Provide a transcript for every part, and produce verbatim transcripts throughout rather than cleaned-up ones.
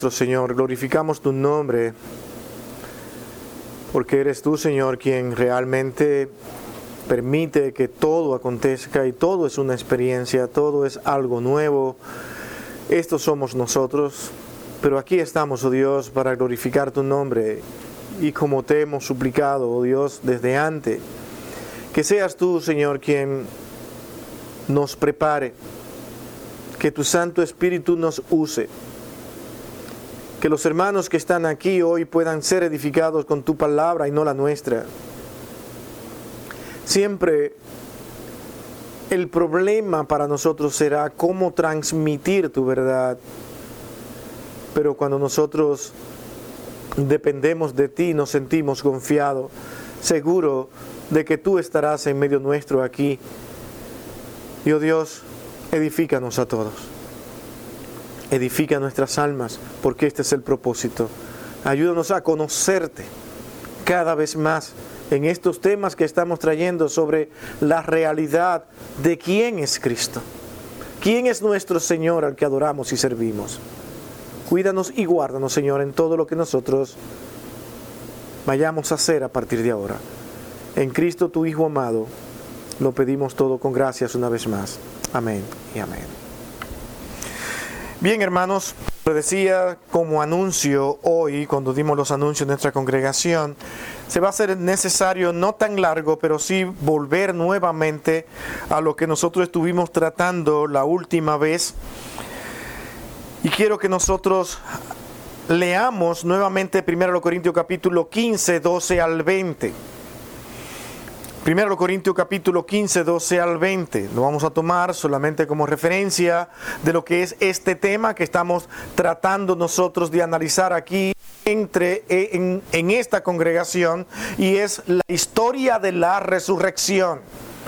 Señor, glorificamos tu nombre, porque eres tú, Señor, quien realmente permite que todo acontezca y todo es una experiencia, todo es algo nuevo. Estos somos nosotros, pero aquí estamos, oh Dios, para glorificar tu nombre. Y como te hemos suplicado, oh Dios, desde antes, que seas tú, Señor, quien nos prepare, que tu Santo Espíritu nos use, que los hermanos que están aquí hoy puedan ser edificados con tu palabra y no la nuestra. Siempre el problema para nosotros será cómo transmitir tu verdad, pero cuando nosotros dependemos de ti, nos sentimos confiados, seguros de que tú estarás en medio nuestro aquí. Y oh Dios, edifícanos a todos. Edifica nuestras almas, porque este es el propósito. Ayúdanos a conocerte cada vez más en estos temas que estamos trayendo sobre la realidad de quién es Cristo. ¿Quién es nuestro Señor al que adoramos y servimos? Cuídanos y guárdanos, Señor, en todo lo que nosotros vayamos a hacer a partir de ahora. En Cristo, tu Hijo amado, lo pedimos todo con gracias una vez más. Amén y amén. Bien, hermanos, les decía como anuncio hoy, cuando dimos los anuncios de nuestra congregación, se va a hacer necesario, no tan largo, pero sí volver nuevamente a lo que nosotros estuvimos tratando la última vez. Y quiero que nosotros leamos nuevamente primero Corintios capítulo quince, doce al veinte. primero Corintios capítulo quince, doce al veinte. Lo vamos a tomar solamente como referencia de lo que es este tema que estamos tratando nosotros de analizar aquí entre, en, en esta congregación, y es la historia de la resurrección.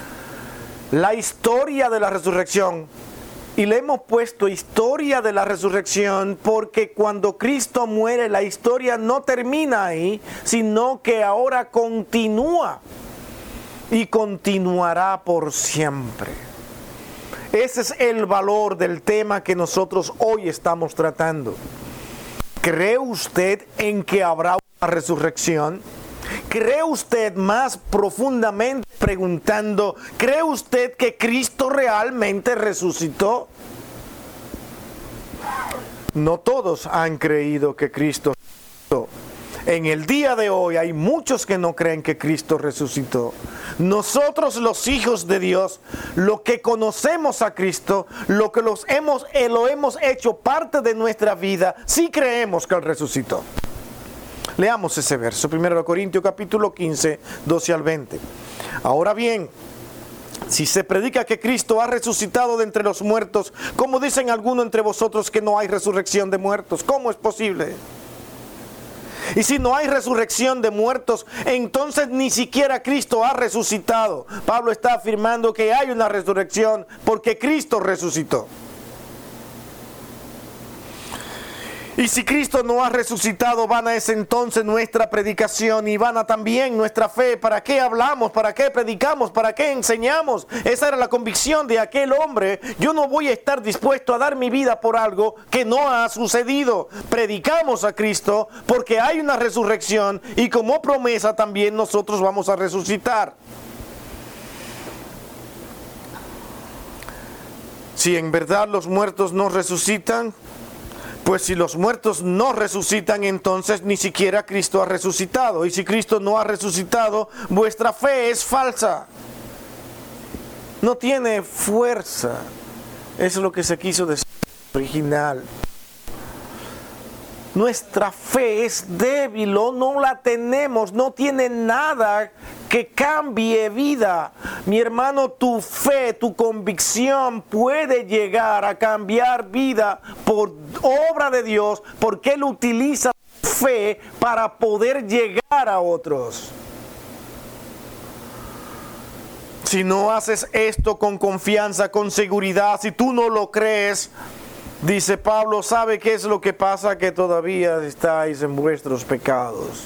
La historia de la resurrección. Y le hemos puesto historia de la resurrección porque cuando Cristo muere, la historia no termina ahí, sino que ahora continúa. Y continuará por siempre. Ese es el valor del tema que nosotros hoy estamos tratando. ¿Cree usted en que habrá una resurrección? ¿Cree usted más profundamente preguntando, ¿cree usted que Cristo realmente resucitó? No todos han creído que Cristo resucitó. En el día de hoy hay muchos que no creen que Cristo resucitó. Nosotros, los hijos de Dios, lo que conocemos a Cristo, lo que los hemos, eh, lo hemos hecho parte de nuestra vida, sí creemos que Él resucitó. Leamos ese verso, primero Corintios capítulo quince, doce al veinte. Ahora bien, si se predica que Cristo ha resucitado de entre los muertos, ¿cómo dicen algunos entre vosotros que no hay resurrección de muertos? ¿Cómo es posible? Y si no hay resurrección de muertos, entonces ni siquiera Cristo ha resucitado. Pablo está afirmando que hay una resurrección porque Cristo resucitó. Y si Cristo no ha resucitado, vana es entonces nuestra predicación y vana también nuestra fe. ¿Para qué hablamos? ¿Para qué predicamos? ¿Para qué enseñamos? Esa era la convicción de aquel hombre. Yo no voy a estar dispuesto a dar mi vida por algo que no ha sucedido. Predicamos a Cristo porque hay una resurrección y como promesa también nosotros vamos a resucitar. Si en verdad los muertos no resucitan, pues si los muertos no resucitan, entonces ni siquiera Cristo ha resucitado. Y si Cristo no ha resucitado, vuestra fe es falsa. No tiene fuerza. Eso es lo que se quiso decir original. Nuestra fe es débil o no la tenemos, no tiene nada que cambie vida. Mi hermano, tu fe, tu convicción puede llegar a cambiar vida por obra de Dios, porque Él utiliza tu fe para poder llegar a otros. Si no haces esto con confianza, con seguridad, si tú no lo crees, dice Pablo, ¿sabe qué es lo que pasa? Que todavía estáis en vuestros pecados.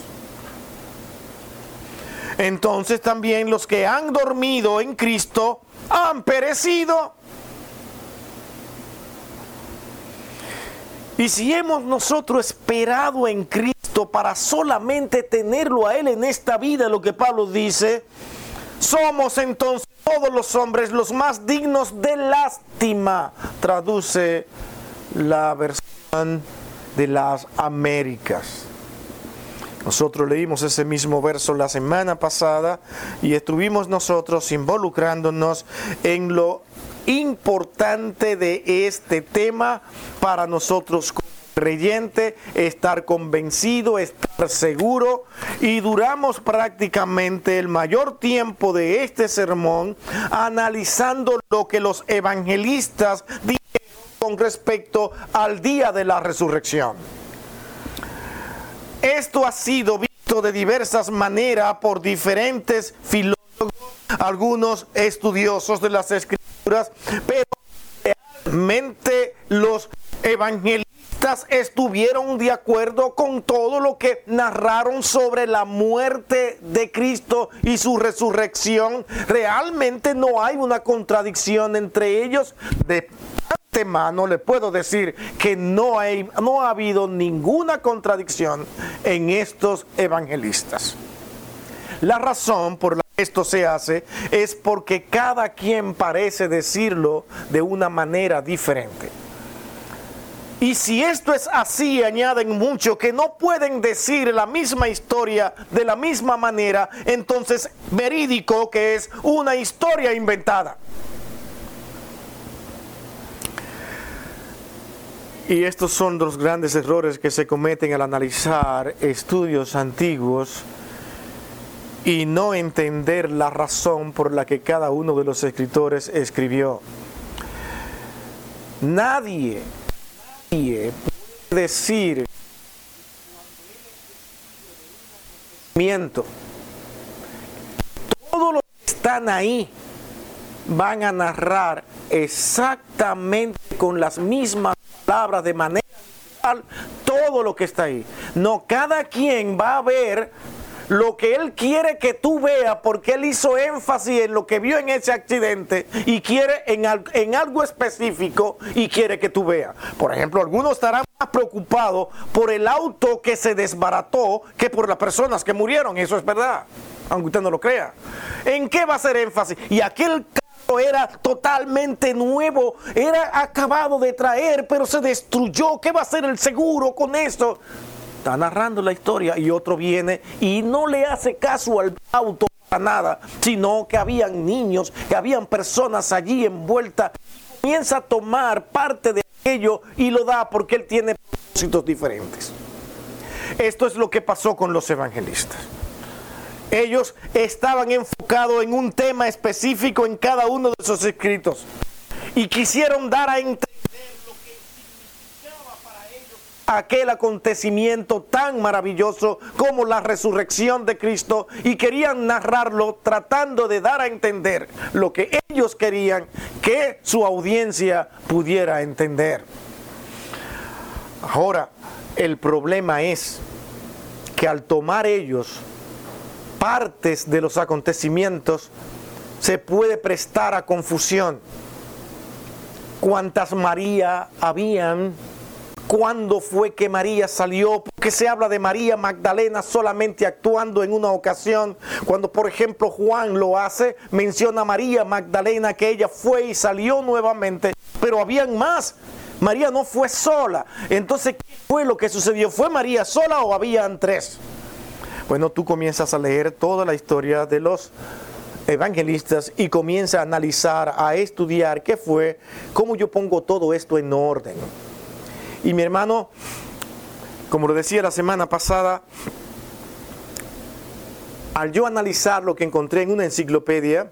Entonces también los que han dormido en Cristo han perecido. Y si hemos nosotros esperado en Cristo para solamente tenerlo a Él en esta vida, lo que Pablo dice, somos entonces todos los hombres los más dignos de lástima. Traduce la versión de las Américas. Nosotros leímos ese mismo verso la semana pasada y estuvimos nosotros involucrándonos en lo importante de este tema para nosotros como creyente, estar convencido, estar seguro, y duramos prácticamente el mayor tiempo de este sermón analizando lo que los evangelistas dijeron con respecto al día de la resurrección. Esto ha sido visto de diversas maneras por diferentes filósofos, algunos estudiosos de las Escrituras, pero realmente los evangelistas estuvieron de acuerdo con todo lo que narraron sobre la muerte de Cristo y su resurrección. Realmente no hay una contradicción entre ellos. De antemano le puedo decir que no hay, no ha habido ninguna contradicción en estos evangelistas. La razón por la que esto se hace es porque cada quien parece decirlo de una manera diferente. Y si esto es así, añaden mucho que no pueden decir la misma historia de la misma manera, entonces verídico que es una historia inventada. Y estos son los grandes errores que se cometen al analizar estudios antiguos y no entender la razón por la que cada uno de los escritores escribió. Nadie, nadie puede decir todos los que están ahí van a narrar exactamente con las mismas palabras de manera literal todo lo que está ahí. No, cada quien va a ver lo que él quiere que tú veas, porque él hizo énfasis en lo que vio en ese accidente y quiere en, al, en algo específico y quiere que tú veas. Por ejemplo, algunos estarán más preocupados por el auto que se desbarató que por las personas que murieron. Eso es verdad, aunque usted no lo crea. ¿En qué va a hacer énfasis? Y aquel carro era totalmente nuevo, era acabado de traer, pero se destruyó. ¿Qué va a hacer el seguro con esto? Está narrando la historia y otro viene y no le hace caso al auto para nada, sino que habían niños, que habían personas allí envueltas. Comienza a tomar parte de aquello y lo da porque él tiene propósitos diferentes. Esto es lo que pasó con los evangelistas. Ellos estaban enfocados en un tema específico en cada uno de sus escritos y quisieron dar a entender aquel acontecimiento tan maravilloso como la resurrección de Cristo, y querían narrarlo tratando de dar a entender lo que ellos querían que su audiencia pudiera entender. Ahora, el problema es que al tomar ellos partes de los acontecimientos se puede prestar a confusión. ¿Cuántas María habían? ¿Cuándo fue que María salió? Porque se habla de María Magdalena solamente actuando en una ocasión. Cuando, por ejemplo, Juan lo hace, menciona a María Magdalena que ella fue y salió nuevamente, pero habían más. María no fue sola. Entonces, ¿qué fue lo que sucedió? ¿Fue María sola o habían tres? Bueno, tú comienzas a leer toda la historia de los evangelistas y comienzas a analizar, a estudiar qué fue, cómo yo pongo todo esto en orden. Y mi hermano, como lo decía la semana pasada, al yo analizar lo que encontré en una enciclopedia,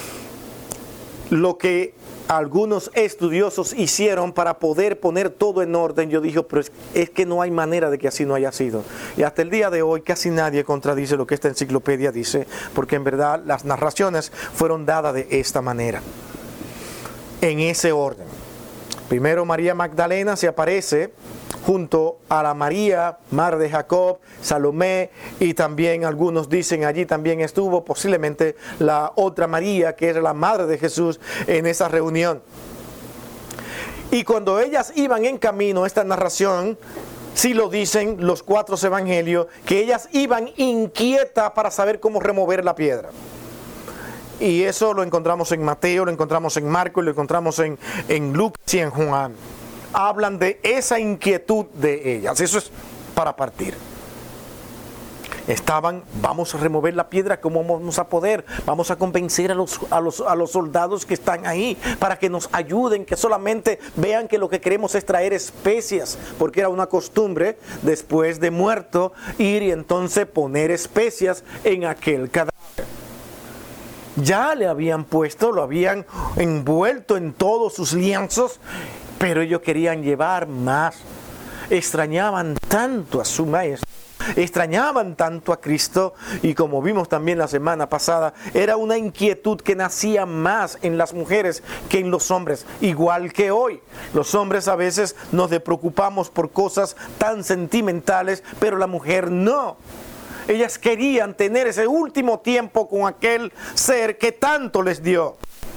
lo que algunos estudiosos hicieron para poder poner todo en orden, yo dije, pero es, es que no hay manera de que así no haya sido. Y hasta el día de hoy casi nadie contradice lo que esta enciclopedia dice, porque en verdad las narraciones fueron dadas de esta manera, en ese orden. Primero María Magdalena se aparece junto a la María, madre de Jacob, Salomé, y también algunos dicen allí también estuvo posiblemente la otra María, que era la madre de Jesús, en esa reunión. Y cuando ellas iban en camino, esta narración, sí lo dicen los cuatro evangelios, que ellas iban inquietas para saber cómo remover la piedra. Y eso lo encontramos en Mateo, lo encontramos en Marcos, lo encontramos en, en Lucas y en Juan. Hablan de esa inquietud de ellas. Eso es para partir. Estaban, vamos a remover la piedra, ¿cómo vamos a poder? Vamos a convencer a los, a los, a los soldados que están ahí para que nos ayuden, que solamente vean que lo que queremos es traer especias, porque era una costumbre después de muerto ir y entonces poner especias en aquel cadáver. Ya le habían puesto, lo habían envuelto en todos sus lienzos, pero ellos querían llevar más. Extrañaban tanto a su maestro, extrañaban tanto a Cristo, y como vimos también la semana pasada, era una inquietud que nacía más en las mujeres que en los hombres, igual que hoy. Los hombres a veces nos preocupamos por cosas tan sentimentales, pero la mujer no. Ellas querían tener ese último tiempo con aquel ser que tanto les dio.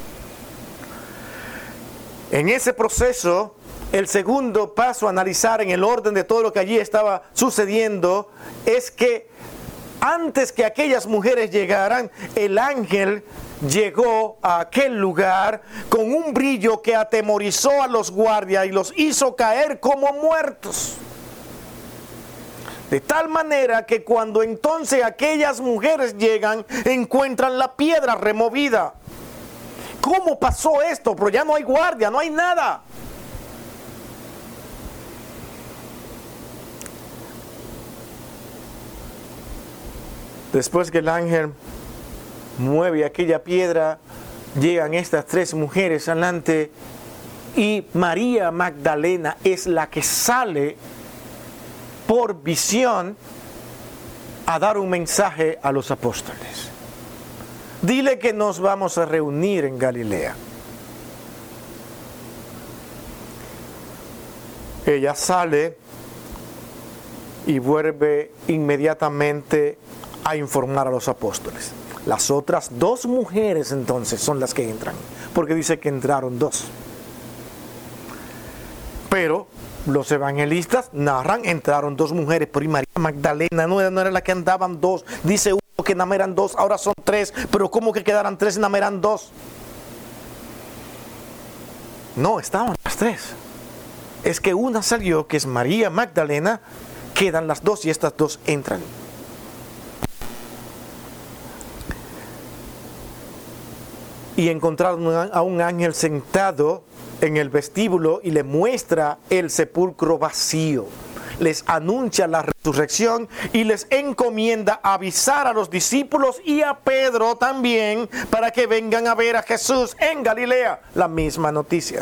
En ese proceso, el segundo paso a analizar en el orden de todo lo que allí estaba sucediendo es que antes que aquellas mujeres llegaran, el ángel llegó a aquel lugar con un brillo que atemorizó a los guardias y los hizo caer como muertos. De tal manera que cuando entonces aquellas mujeres llegan, encuentran la piedra removida. ¿Cómo pasó esto? Pero ya no hay guardia, no hay nada. Después que el ángel mueve aquella piedra, llegan estas tres mujeres adelante y María Magdalena es la que sale por visión a dar un mensaje a los apóstoles. Dile que nos vamos a reunir en Galilea. Ella sale y vuelve inmediatamente a informar a los apóstoles. Las otras dos mujeres entonces son las que entran, porque dice que entraron dos. Pero los evangelistas narran, entraron dos mujeres, pero y María Magdalena no era, no era la que andaban dos. Dice uno que nada más eran dos, ahora son tres, pero ¿cómo que quedaran tres y nada más eran dos? No, estaban las tres. Es que una salió, que es María Magdalena, quedan las dos y estas dos entran. Y encontraron a un ángel sentado en el vestíbulo y le muestra el sepulcro vacío. Les anuncia la resurrección y les encomienda avisar a los discípulos y a Pedro también para que vengan a ver a Jesús en Galilea. La misma noticia.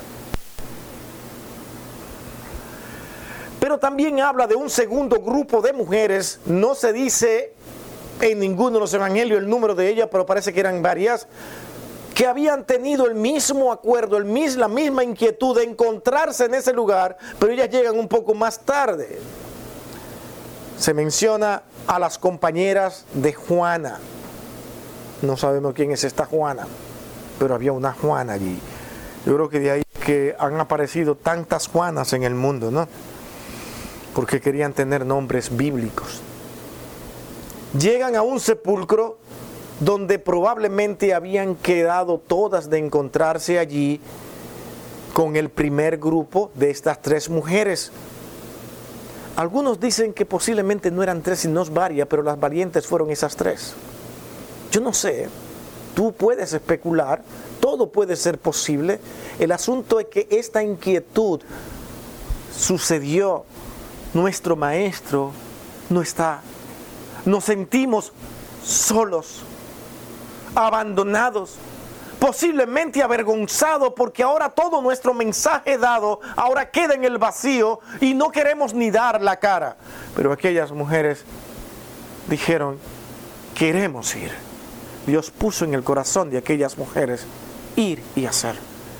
Pero también habla de un segundo grupo de mujeres. No se dice en ninguno de los evangelios el número de ellas, pero parece que eran varias, que habían tenido el mismo acuerdo, el mis, la misma inquietud de encontrarse en ese lugar, pero ellas llegan un poco más tarde. Se menciona a las compañeras de Juana. No sabemos quién es esta Juana, pero había una Juana allí. Yo creo que de ahí que han aparecido tantas Juanas en el mundo, ¿no? Porque querían tener nombres bíblicos. Llegan a un sepulcro donde probablemente habían quedado todas de encontrarse allí con el primer grupo de estas tres mujeres. Algunos dicen que posiblemente no eran tres sino varias, pero las valientes fueron esas tres. Yo no sé, tú puedes especular, todo puede ser posible. El asunto es que esta inquietud sucedió. Nuestro maestro no está. Nos sentimos solos, abandonados, posiblemente avergonzados, porque ahora todo nuestro mensaje dado ahora queda en el vacío y no queremos ni dar la cara. Pero aquellas mujeres dijeron, queremos ir. Dios puso en el corazón de aquellas mujeres ir y hacer.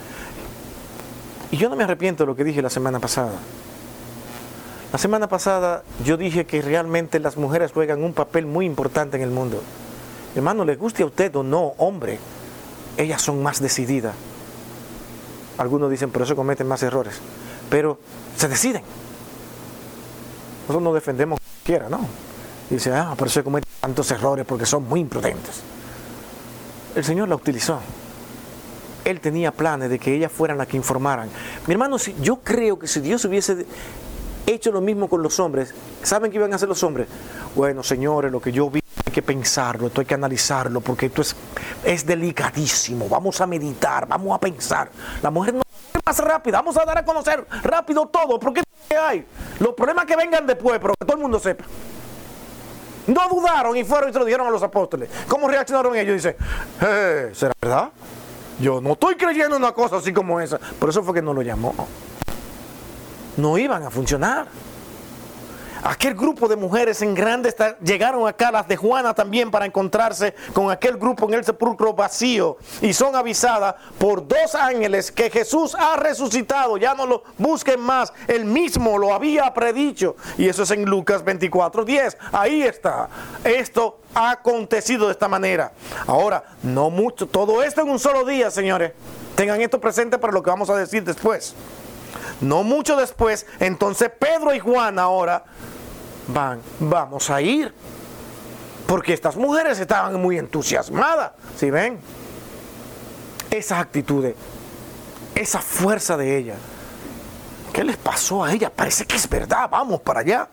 Y yo no me arrepiento de lo que dije la semana pasada. La semana pasada yo dije que realmente las mujeres juegan un papel muy importante en el mundo. Hermano, le guste a usted o no, hombre, ellas son más decididas. Algunos dicen, pero eso cometen más errores. Pero se deciden. Nosotros no defendemos a cualquiera, ¿no? Y dice, ah, pero se cometen tantos errores porque son muy imprudentes. El Señor la utilizó. Él tenía planes de que ellas fueran las que informaran. Mi hermano, si, yo creo que si Dios hubiese hecho lo mismo con los hombres, ¿saben qué iban a hacer los hombres? Bueno, señores, lo que yo vi hay que pensarlo, esto hay que analizarlo, porque esto es, es delicadísimo. Vamos a meditar, vamos a pensar. La mujer no es más rápida, vamos a dar a conocer rápido todo, porque ¿qué hay? Los problemas que vengan después, pero que todo el mundo sepa. No dudaron y fueron y se lo dijeron a los apóstoles. ¿Cómo reaccionaron ellos? Dice, eh, ¿será verdad? Yo no estoy creyendo en una cosa así como esa. Por eso fue que no lo llamó. No iban a funcionar. Aquel grupo de mujeres en grande llegaron acá, las de Juana también, para encontrarse con aquel grupo en el sepulcro vacío. Y son avisadas por dos ángeles que Jesús ha resucitado. Ya no lo busquen más. Él mismo lo había predicho. Y eso es en Lucas veinticuatro diez. Ahí está. Esto ha acontecido de esta manera. Ahora, no mucho. Todo esto en un solo día, señores. Tengan esto presente para lo que vamos a decir después. No mucho después, entonces Pedro y Juan ahora van, vamos a ir. Porque estas mujeres estaban muy entusiasmadas. ¿Sí ven? Esas actitudes, esa fuerza de ella. ¿Qué les pasó a ella? Parece que es verdad, vamos para allá.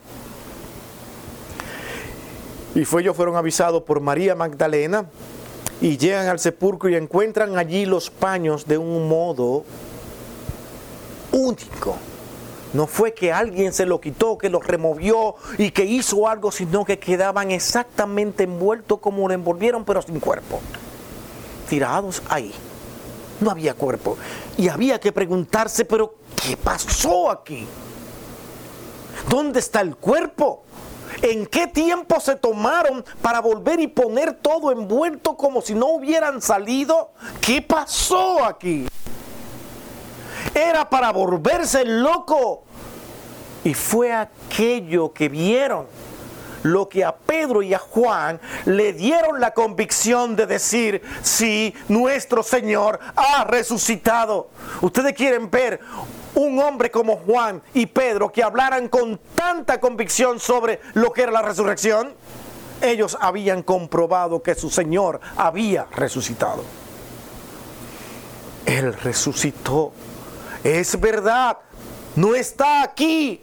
Y fue, ellos fueron avisados por María Magdalena y llegan al sepulcro y encuentran allí los paños de un modo único. No fue que alguien se lo quitó, que lo removió y que hizo algo, sino que quedaban exactamente envueltos como lo envolvieron, pero sin cuerpo. Tirados ahí. No había cuerpo. Y había que preguntarse, pero ¿qué pasó aquí? ¿Dónde está el cuerpo? ¿En qué tiempo se tomaron para volver y poner todo envuelto como si no hubieran salido? ¿Qué pasó aquí? Era para volverse loco. Y fue aquello que vieron lo que a Pedro y a Juan le dieron la convicción de decir, sí, nuestro Señor ha resucitado. Ustedes quieren ver un hombre como Juan y Pedro que hablaran con tanta convicción sobre lo que era la resurrección. Ellos habían comprobado que su Señor había resucitado. Él resucitó. Es verdad, no está aquí.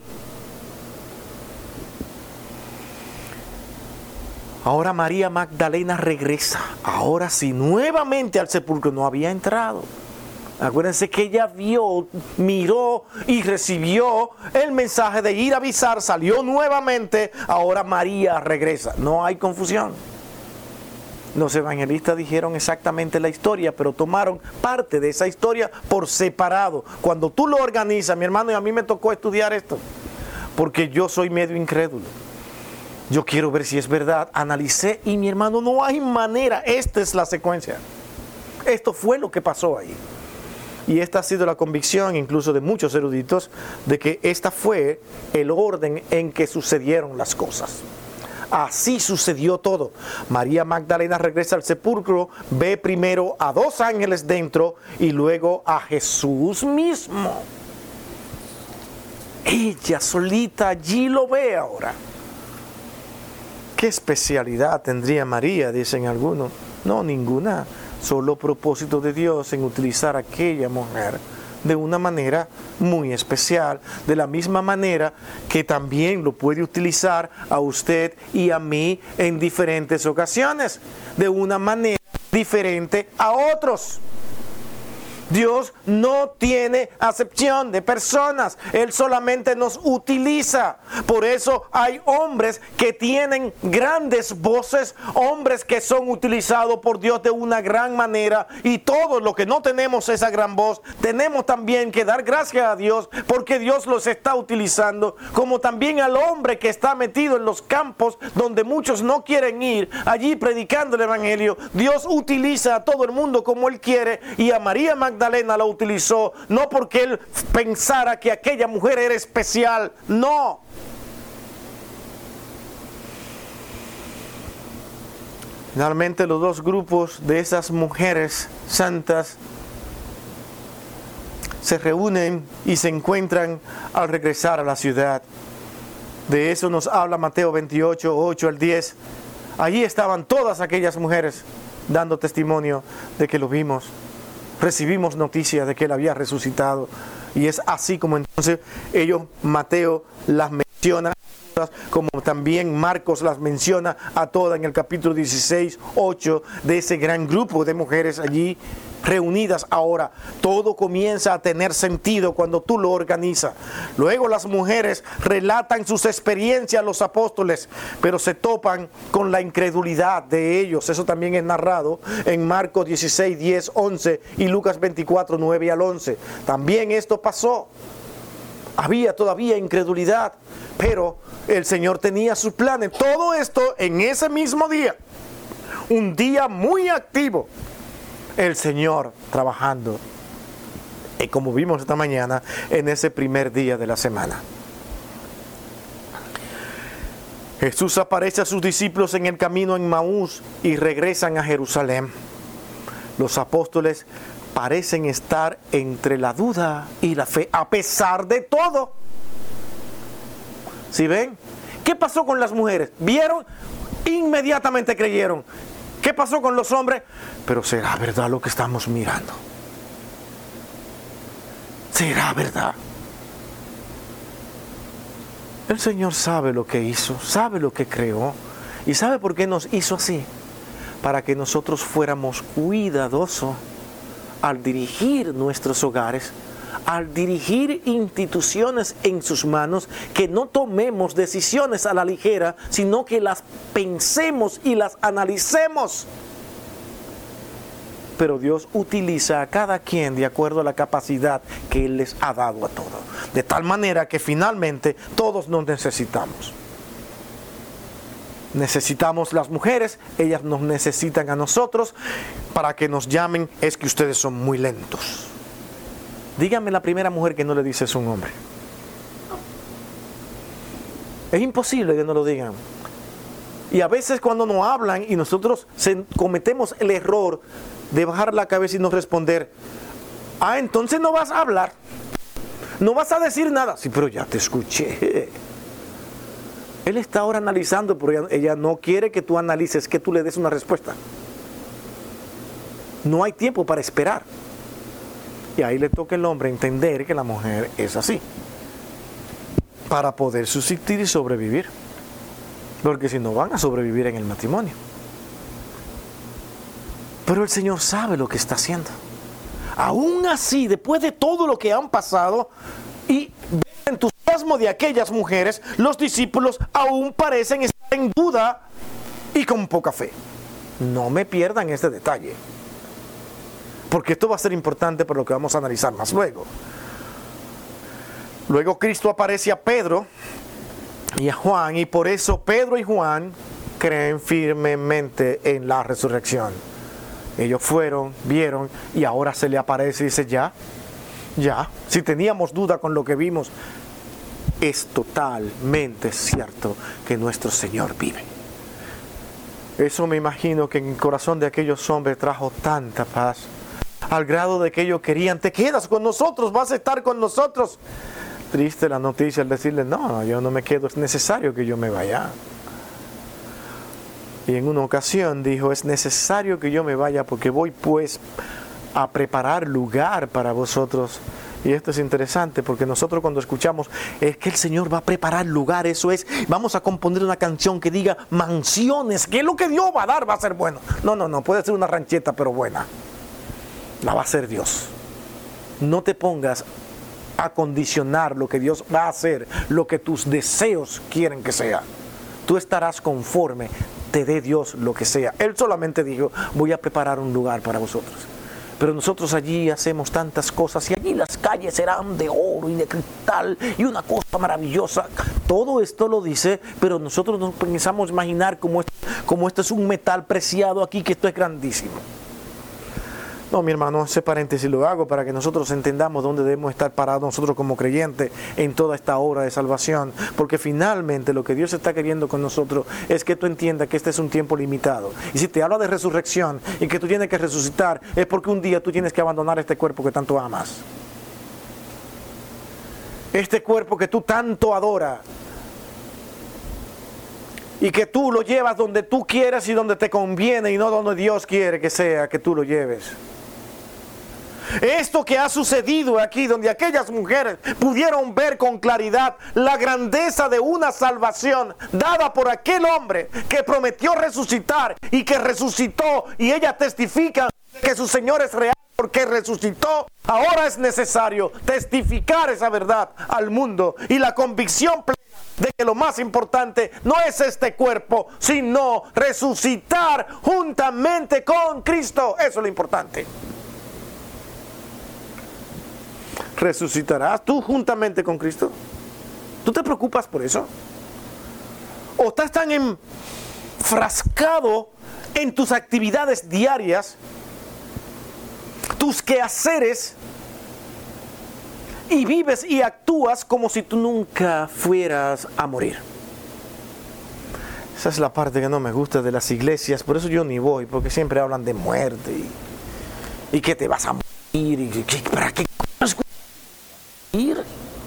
Ahora María Magdalena regresa, ahora sí, nuevamente al sepulcro. No había entrado. Acuérdense que ella vio, miró y recibió el mensaje de ir a avisar, salió nuevamente, ahora María regresa. No hay confusión. Los evangelistas dijeron exactamente la historia, pero tomaron parte de esa historia por separado. Cuando tú lo organizas, mi hermano, y a mí me tocó estudiar esto, porque yo soy medio incrédulo. Yo quiero ver si es verdad. Analicé y mi hermano, no hay manera. Esta es la secuencia. Esto fue lo que pasó ahí. Y esta ha sido la convicción incluso de muchos eruditos de que esta fue el orden en que sucedieron las cosas. Así sucedió todo. María Magdalena regresa al sepulcro, ve primero a dos ángeles dentro y luego a Jesús mismo. Ella solita allí lo ve ahora. ¿Qué especialidad tendría María? Dicen algunos. No, ninguna. Solo propósito de Dios en utilizar a aquella mujer de una manera muy especial, de la misma manera que también lo puede utilizar a usted y a mí en diferentes ocasiones, de una manera diferente a otros. Dios no tiene acepción de personas, Él solamente nos utiliza. Por eso hay hombres que tienen grandes voces, hombres que son utilizados por Dios de una gran manera, y todos los que no tenemos esa gran voz, tenemos también que dar gracias a Dios porque Dios los está utilizando, como también al hombre que está metido en los campos donde muchos no quieren ir, allí predicando el evangelio. Dios utiliza a todo el mundo como Él quiere, y a María Magdalena Magdalena la utilizó no porque él pensara que aquella mujer era especial, no. Finalmente los dos grupos de esas mujeres santas se reúnen y se encuentran al regresar a la ciudad. De eso nos habla Mateo veintiocho, ocho al diez. Allí estaban todas aquellas mujeres dando testimonio de que lo vimos. Recibimos noticias de que Él había resucitado. Y es así como entonces ellos, Mateo las menciona, como también Marcos las menciona a todas en el capítulo dieciséis, ocho, de ese gran grupo de mujeres allí reunidas. Ahora todo comienza a tener sentido cuando tú lo organizas. Luego las mujeres relatan sus experiencias a los apóstoles, pero se topan con la incredulidad de ellos. Eso también es narrado en Marcos dieciséis, diez, once y Lucas veinticuatro, nueve al once. También esto pasó. Había todavía incredulidad, pero el Señor tenía sus planes. Todo esto en ese mismo día, un día muy activo, el Señor trabajando, y como vimos esta mañana, en ese primer día de la semana. Jesús aparece a sus discípulos en el camino en Maús y regresan a Jerusalén. Los apóstoles parecen estar entre la duda y la fe, a pesar de todo. ¿Sí ven? ¿Qué pasó con las mujeres? ¿Vieron? Inmediatamente creyeron. ¿Qué pasó con los hombres? Pero ¿será verdad lo que estamos mirando? ¿Será verdad? El Señor sabe lo que hizo, sabe lo que creó y sabe por qué nos hizo así. Para que nosotros fuéramos cuidadosos al dirigir nuestros hogares, al dirigir instituciones en sus manos, que no tomemos decisiones a la ligera, sino que las pensemos y las analicemos. Pero Dios utiliza a cada quien de acuerdo a la capacidad que Él les ha dado a todos, de tal manera que finalmente todos nos necesitamos. Necesitamos las mujeres, ellas nos necesitan a nosotros. Para que nos llamen es que ustedes son muy lentos. Dígame la primera mujer que no le dice es un hombre. Es imposible que no lo digan. Y a veces cuando nos hablan y nosotros se, cometemos el error de bajar la cabeza y no responder, ah, entonces no vas a hablar, no vas a decir nada. Sí, pero ya te escuché. Él está ahora analizando, pero ella, ella no quiere que tú analices, que tú le des una respuesta. No hay tiempo para esperar. Y ahí le toca al hombre entender que la mujer es así, para poder subsistir y sobrevivir. Porque si no, van a sobrevivir en el matrimonio. Pero el Señor sabe lo que está haciendo. Aún así, después de todo lo que han pasado y el entusiasmo de aquellas mujeres, los discípulos aún parecen estar en duda y con poca fe. No me pierdan este detalle, porque esto va a ser importante por lo que vamos a analizar más luego. Luego Cristo aparece a Pedro y a Juan, y por eso Pedro y Juan creen firmemente en la resurrección. Ellos fueron, vieron, y ahora se le aparece y dice, ya, ya, si teníamos duda con lo que vimos, es totalmente cierto que nuestro Señor vive. Eso me imagino que en el corazón de aquellos hombres trajo tanta paz, al grado de que ellos querían, te quedas con nosotros, vas a estar con nosotros. Triste la noticia al decirle, no, yo no me quedo, es necesario que yo me vaya. Y en una ocasión dijo, es necesario que yo me vaya porque voy pues a preparar lugar para vosotros. Y esto es interesante porque nosotros cuando escuchamos es que el Señor va a preparar lugar, eso es, vamos a componer una canción que diga mansiones, que es lo que Dios va a dar, va a ser bueno. No, no, no, puede ser una rancheta pero buena. La va a hacer Dios. No te pongas a condicionar lo que Dios va a hacer, lo que tus deseos quieren que sea. Tú estarás conforme, te dé Dios lo que sea. Él solamente dijo, voy a preparar un lugar para vosotros. Pero nosotros allí hacemos tantas cosas y allí las calles serán de oro y de cristal y una cosa maravillosa. Todo esto lo dice, pero nosotros nos pensamos imaginar como esto, como esto es un metal preciado aquí, que esto es grandísimo. No, mi hermano, ese paréntesis lo hago para que nosotros entendamos dónde debemos estar parados nosotros como creyentes en toda esta obra de salvación, porque finalmente lo que Dios está queriendo con nosotros es que tú entiendas que este es un tiempo limitado. Y si te habla de resurrección y que tú tienes que resucitar, es porque un día tú tienes que abandonar este cuerpo que tanto amas. Este cuerpo que tú tanto adoras y que tú lo llevas donde tú quieras y donde te conviene y no donde Dios quiere que sea que tú lo lleves. Esto que ha sucedido aquí, donde aquellas mujeres pudieron ver con claridad la grandeza de una salvación dada por aquel hombre que prometió resucitar y que resucitó, y ella testifica que su Señor es real porque resucitó. Ahora es necesario testificar esa verdad al mundo y la convicción plena de que lo más importante no es este cuerpo, sino resucitar juntamente con Cristo. Eso es lo importante. ¿Resucitarás tú juntamente con Cristo? ¿Tú te preocupas por eso? ¿O estás tan enfrascado en tus actividades diarias, tus quehaceres, y vives y actúas como si tú nunca fueras a morir? Esa es la parte que no me gusta de las iglesias, por eso yo ni voy, porque siempre hablan de muerte y, y que te vas a morir y que, ¿para qué? Ir.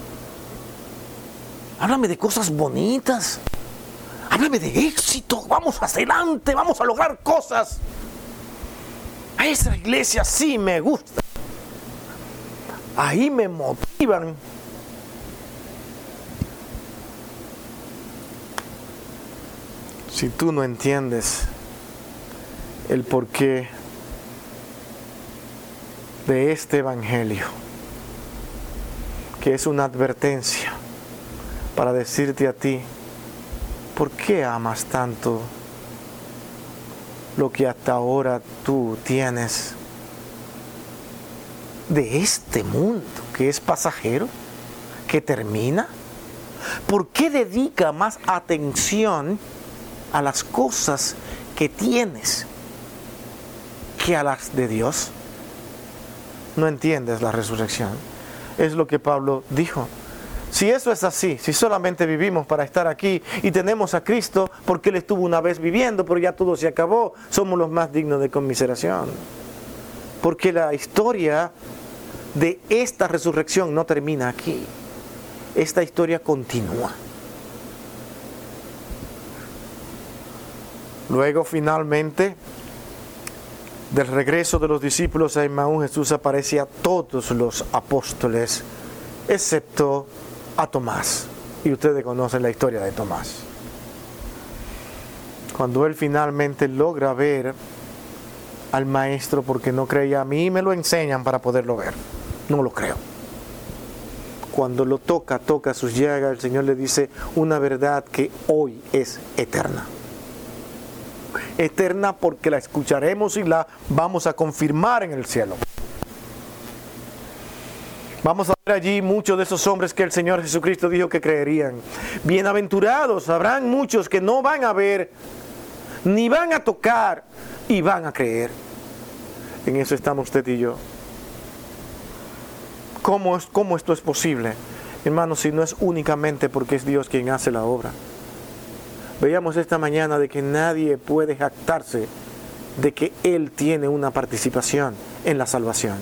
Háblame de cosas bonitas. Háblame de éxito. Vamos adelante, vamos a lograr cosas. A esa iglesia sí me gusta. Ahí me motivan. Si tú no entiendes el porqué de este evangelio, que es una advertencia para decirte a ti, ¿por qué amas tanto lo que hasta ahora tú tienes de este mundo, que es pasajero, que termina? ¿Por qué dedica más atención a las cosas que tienes que a las de Dios? No entiendes la resurrección. Es lo que Pablo dijo. Si eso es así, si solamente vivimos para estar aquí y tenemos a Cristo porque Él estuvo una vez viviendo, pero ya todo se acabó, somos los más dignos de conmiseración. Porque la historia de esta resurrección no termina aquí. Esta historia continúa. Luego, finalmente, del regreso de los discípulos a Emmaús, Jesús aparece a todos los apóstoles, excepto a Tomás. Y ustedes conocen la historia de Tomás. Cuando él finalmente logra ver al Maestro, porque no creía, a mí me lo enseñan para poderlo ver. No lo creo. Cuando lo toca, toca sus llagas, el Señor le dice una verdad que hoy es eterna. Eterna porque la escucharemos y la vamos a confirmar en el cielo. Vamos a ver allí muchos de esos hombres que el Señor Jesucristo dijo que creerían. Bienaventurados, habrán muchos que no van a ver, ni van a tocar, y van a creer. En eso estamos usted y yo. ¿Cómo, es, cómo esto es posible? Hermanos, si no es únicamente porque es Dios quien hace la obra. Veíamos esta mañana de que nadie puede jactarse de que Él tiene una participación en la salvación.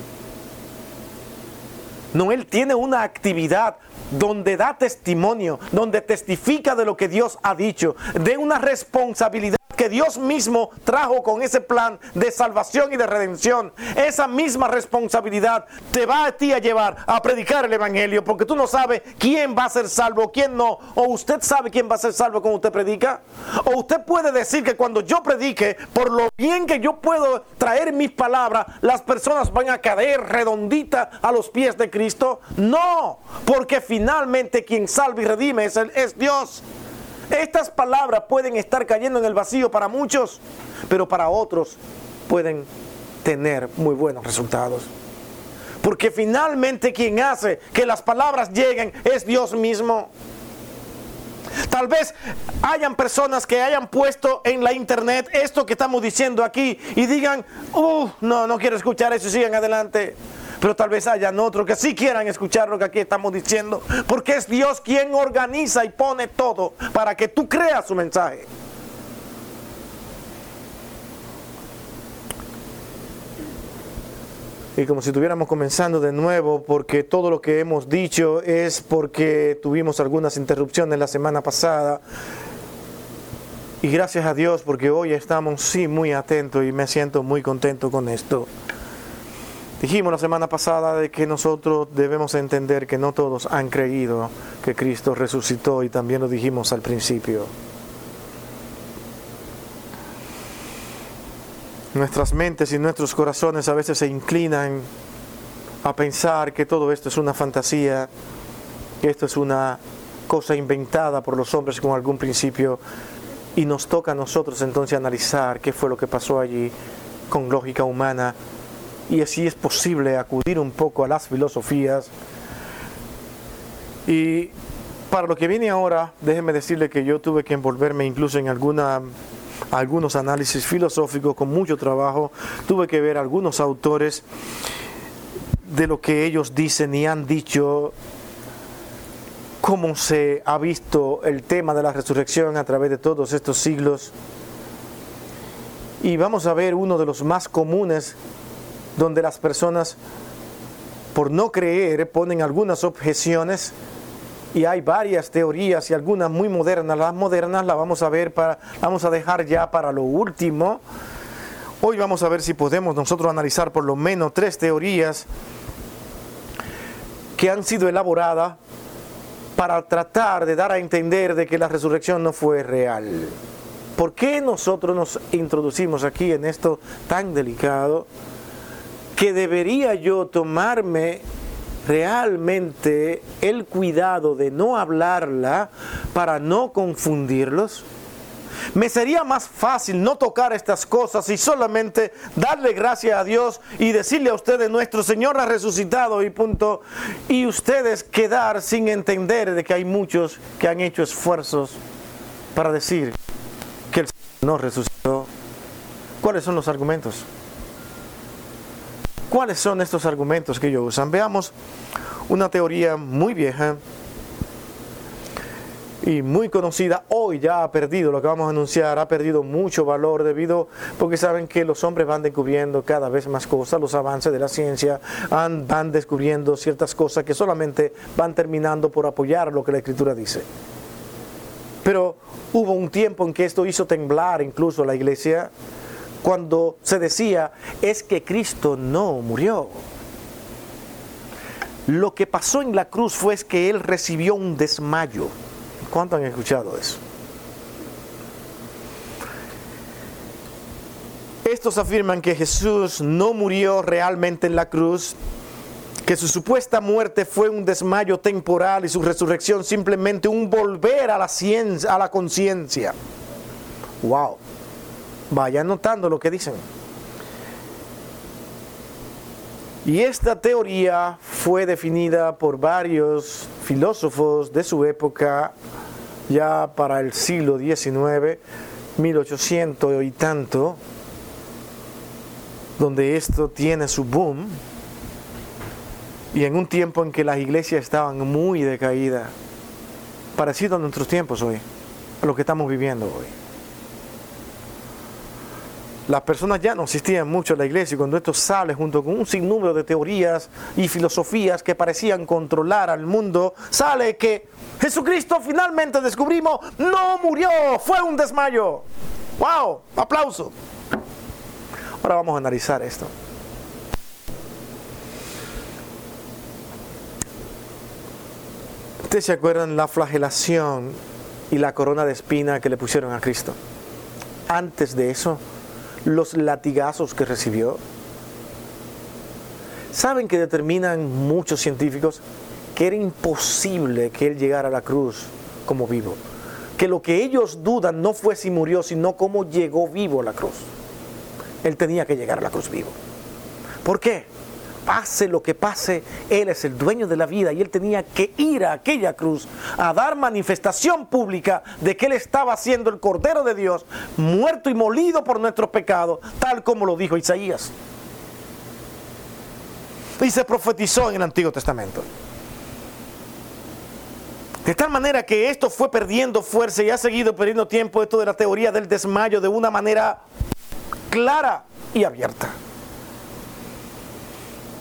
No, Él tiene una actividad donde da testimonio, donde testifica de lo que Dios ha dicho, de una responsabilidad que Dios mismo trajo con ese plan de salvación y de redención. Esa misma responsabilidad te va a ti a llevar a predicar el evangelio, porque tú no sabes quién va a ser salvo, quién no. O usted sabe quién va a ser salvo cuando usted predica. O usted puede decir que cuando yo predique, por lo bien que yo puedo traer mis palabras, las personas van a caer redonditas a los pies de Cristo. No, porque finalmente quien salva y redime es, el, es Dios. Estas palabras pueden estar cayendo en el vacío para muchos, pero para otros pueden tener muy buenos resultados. Porque finalmente quien hace que las palabras lleguen es Dios mismo. Tal vez hayan personas que hayan puesto en la internet esto que estamos diciendo aquí y digan, uh, no, no quiero escuchar eso y sigan adelante. Pero tal vez hayan otros que sí quieran escuchar lo que aquí estamos diciendo, porque es Dios quien organiza y pone todo para que tú creas su mensaje. y como si estuviéramos comenzando de nuevo, porque todo lo que hemos dicho es porque tuvimos algunas interrupciones la semana pasada. Y gracias a Dios, porque hoy estamos sí muy atentos y me siento muy contento con esto. Dijimos la semana pasada de que nosotros debemos entender que no todos han creído que Cristo resucitó, y también lo dijimos al principio. Nuestras mentes y nuestros corazones a veces se inclinan a pensar que todo esto es una fantasía, que esto es una cosa inventada por los hombres con algún principio, y nos toca a nosotros entonces analizar qué fue lo que pasó allí con lógica humana. Y así es posible acudir un poco a las filosofías. Y para lo que viene ahora, déjeme decirle que yo tuve que envolverme incluso en alguna, algunos análisis filosóficos con mucho trabajo. Tuve que ver algunos autores de lo que ellos dicen y han dicho, cómo se ha visto el tema de la resurrección a través de todos estos siglos. Y vamos a ver uno de los más comunes, donde las personas, por no creer, ponen algunas objeciones, y hay varias teorías y algunas muy modernas. Las modernas las vamos a ver, para, vamos a dejar ya para lo último. Hoy vamos a ver si podemos nosotros analizar por lo menos tres teorías que han sido elaboradas para tratar de dar a entender de que la resurrección no fue real. ¿Por qué nosotros nos introducimos aquí en esto tan delicado? Que debería yo tomarme realmente el cuidado de no hablarla para no confundirlos. Me sería más fácil no tocar estas cosas y solamente darle gracias a Dios y decirle a ustedes: nuestro Señor ha resucitado, y punto. Y ustedes quedar sin entender de que hay muchos que han hecho esfuerzos para decir que el Señor no resucitó. ¿Cuáles son los argumentos? ¿Cuáles son estos argumentos que ellos usan? Veamos una teoría muy vieja y muy conocida. Hoy ya ha perdido, lo que vamos a anunciar, ha perdido mucho valor debido, porque saben que los hombres van descubriendo cada vez más cosas, los avances de la ciencia van, van descubriendo ciertas cosas que solamente van terminando por apoyar lo que la Escritura dice. Pero hubo un tiempo en que esto hizo temblar incluso a la iglesia, cuando se decía: es que Cristo no murió. Lo que pasó en la cruz fue que Él recibió un desmayo. ¿Cuánto han escuchado eso? Estos afirman que Jesús no murió realmente en la cruz, que su supuesta muerte fue un desmayo temporal y su resurrección simplemente un volver a la ciencia, a la conciencia. Wow. Vayan notando lo que dicen. Y esta teoría fue definida por varios filósofos de su época, ya para el siglo diecinueve, mil ochocientos y tanto, donde esto tiene su boom, y en un tiempo en que las iglesias estaban muy decaídas, parecido a nuestros tiempos hoy, a lo que estamos viviendo hoy. Las personas ya no asistían mucho a la iglesia, y cuando esto sale junto con un sinnúmero de teorías y filosofías que parecían controlar al mundo, sale que Jesucristo finalmente descubrimos no murió, fue un desmayo. ¡Wow! ¡Aplauso! Ahora vamos a analizar esto. ¿Ustedes se acuerdan la flagelación y la corona de espina que le pusieron a Cristo? Antes de eso, los latigazos que recibió. ¿Saben que determinan muchos científicos que era imposible que Él llegara a la cruz como vivo? Que lo que ellos dudan no fue si murió, sino cómo llegó vivo a la cruz. Él tenía que llegar a la cruz vivo. ¿Por qué? Pase lo que pase, Él es el dueño de la vida, y Él tenía que ir a aquella cruz a dar manifestación pública de que Él estaba siendo el Cordero de Dios, muerto y molido por nuestros pecados, tal como lo dijo Isaías. Y se profetizó en el Antiguo Testamento. De tal manera que esto fue perdiendo fuerza y ha seguido perdiendo tiempo, esto de la teoría del desmayo, de una manera clara y abierta.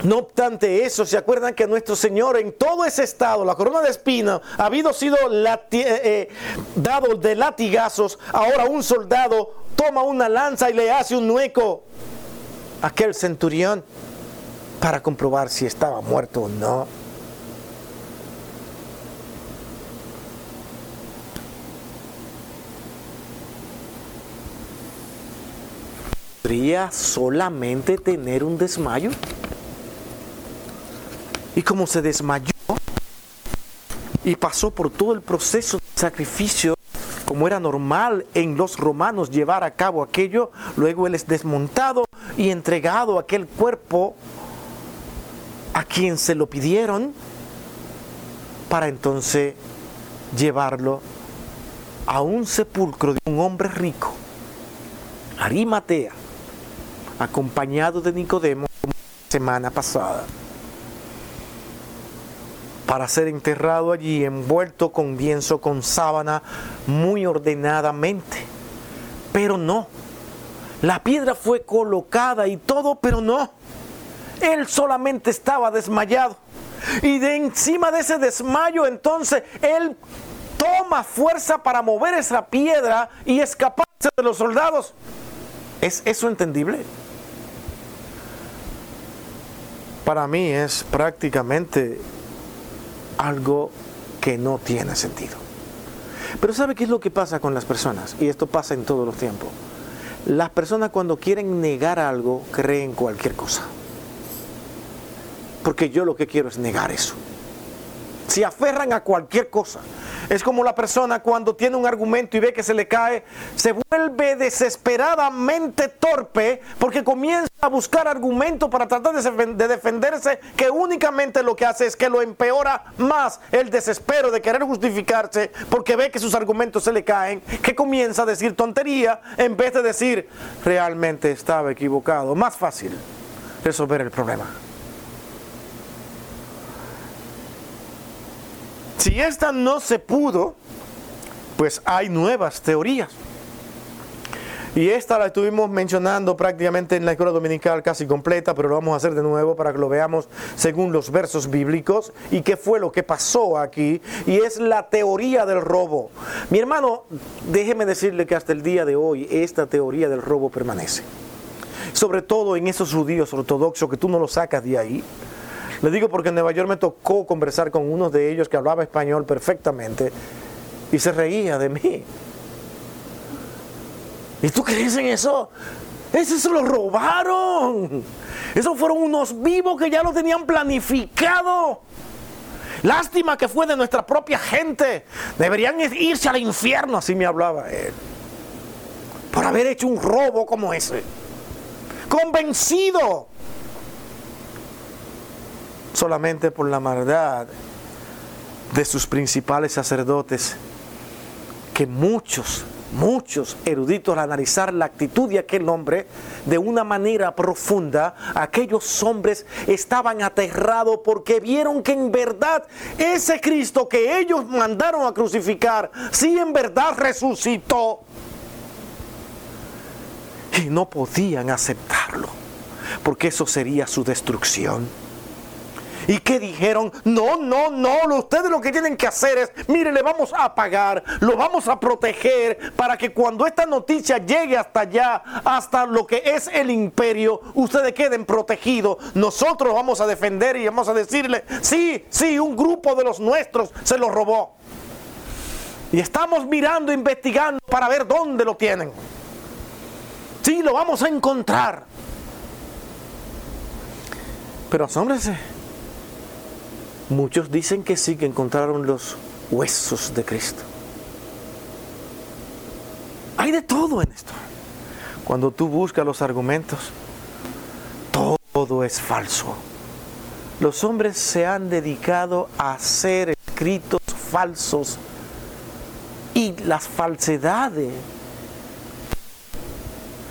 No obstante eso, ¿se acuerdan que nuestro Señor en todo ese estado, la corona de espinas, ha habido sido lati- eh, eh, dado de latigazos? Ahora un soldado toma una lanza y le hace un hueco a aquel centurión para comprobar si estaba muerto o no. ¿Podría solamente tener un desmayo? Y como se desmayó y pasó por todo el proceso de sacrificio, como era normal en los romanos llevar a cabo aquello, luego él es desmontado y entregado aquel cuerpo a quien se lo pidieron, para entonces llevarlo a un sepulcro de un hombre rico, Arimatea, acompañado de Nicodemo, como la semana pasada, para ser enterrado allí, envuelto con lienzo, con sábana, muy ordenadamente. Pero no, la piedra fue colocada y todo, pero no, él solamente estaba desmayado. Y de encima de ese desmayo, entonces, él toma fuerza para mover esa piedra y escaparse de los soldados. ¿Es eso entendible? Para mí es prácticamente algo que no tiene sentido. Pero ¿sabe qué es lo que pasa con las personas? Y esto pasa en todos los tiempos. Las personas, cuando quieren negar algo, creen cualquier cosa. Porque yo lo que quiero es negar eso. Se aferran a cualquier cosa. Es como la persona cuando tiene un argumento y ve que se le cae, se vuelve desesperadamente torpe porque comienza a buscar argumentos para tratar de defenderse, que únicamente lo que hace es que lo empeora más el desespero de querer justificarse porque ve que sus argumentos se le caen, que comienza a decir tontería en vez de decir realmente estaba equivocado. Más fácil resolver el problema. Si esta no se pudo, pues hay nuevas teorías. Y esta la estuvimos mencionando prácticamente en la escuela dominical casi completa, pero lo vamos a hacer de nuevo para que lo veamos según los versos bíblicos y qué fue lo que pasó aquí. Y es la teoría del robo. Mi hermano, déjeme decirle que hasta el día de hoy esta teoría del robo permanece. Sobre todo en esos judíos ortodoxos que tú no los sacas de ahí. Le digo porque en Nueva York me tocó conversar con uno de ellos que hablaba español perfectamente y se reía de mí. ¿Y tú crees en eso? Eso se lo robaron. Esos fueron unos vivos que ya lo tenían planificado. Lástima que fue de nuestra propia gente. Deberían irse al infierno, así me hablaba él, por haber hecho un robo como ese. Convencido. Solamente por la maldad de sus principales sacerdotes, que muchos, muchos eruditos al analizar la actitud de aquel hombre de una manera profunda, aquellos hombres estaban aterrados porque vieron que en verdad ese Cristo que ellos mandaron a crucificar, sí en verdad resucitó. Y no podían aceptarlo, porque eso sería su destrucción. ¿Y qué dijeron? No, no, no, ustedes lo que tienen que hacer es, mire, le vamos a pagar, lo vamos a proteger para que cuando esta noticia llegue hasta allá, hasta lo que es el imperio, ustedes queden protegidos. Nosotros vamos a defender y vamos a decirle, sí, sí, un grupo de los nuestros se lo robó. Y estamos mirando, investigando para ver dónde lo tienen. Sí, lo vamos a encontrar. Pero asómbrense. Muchos dicen que sí, que encontraron los huesos de Cristo. Hay de todo en esto. Cuando tú buscas los argumentos, todo es falso. Los hombres se han dedicado a hacer escritos falsos y las falsedades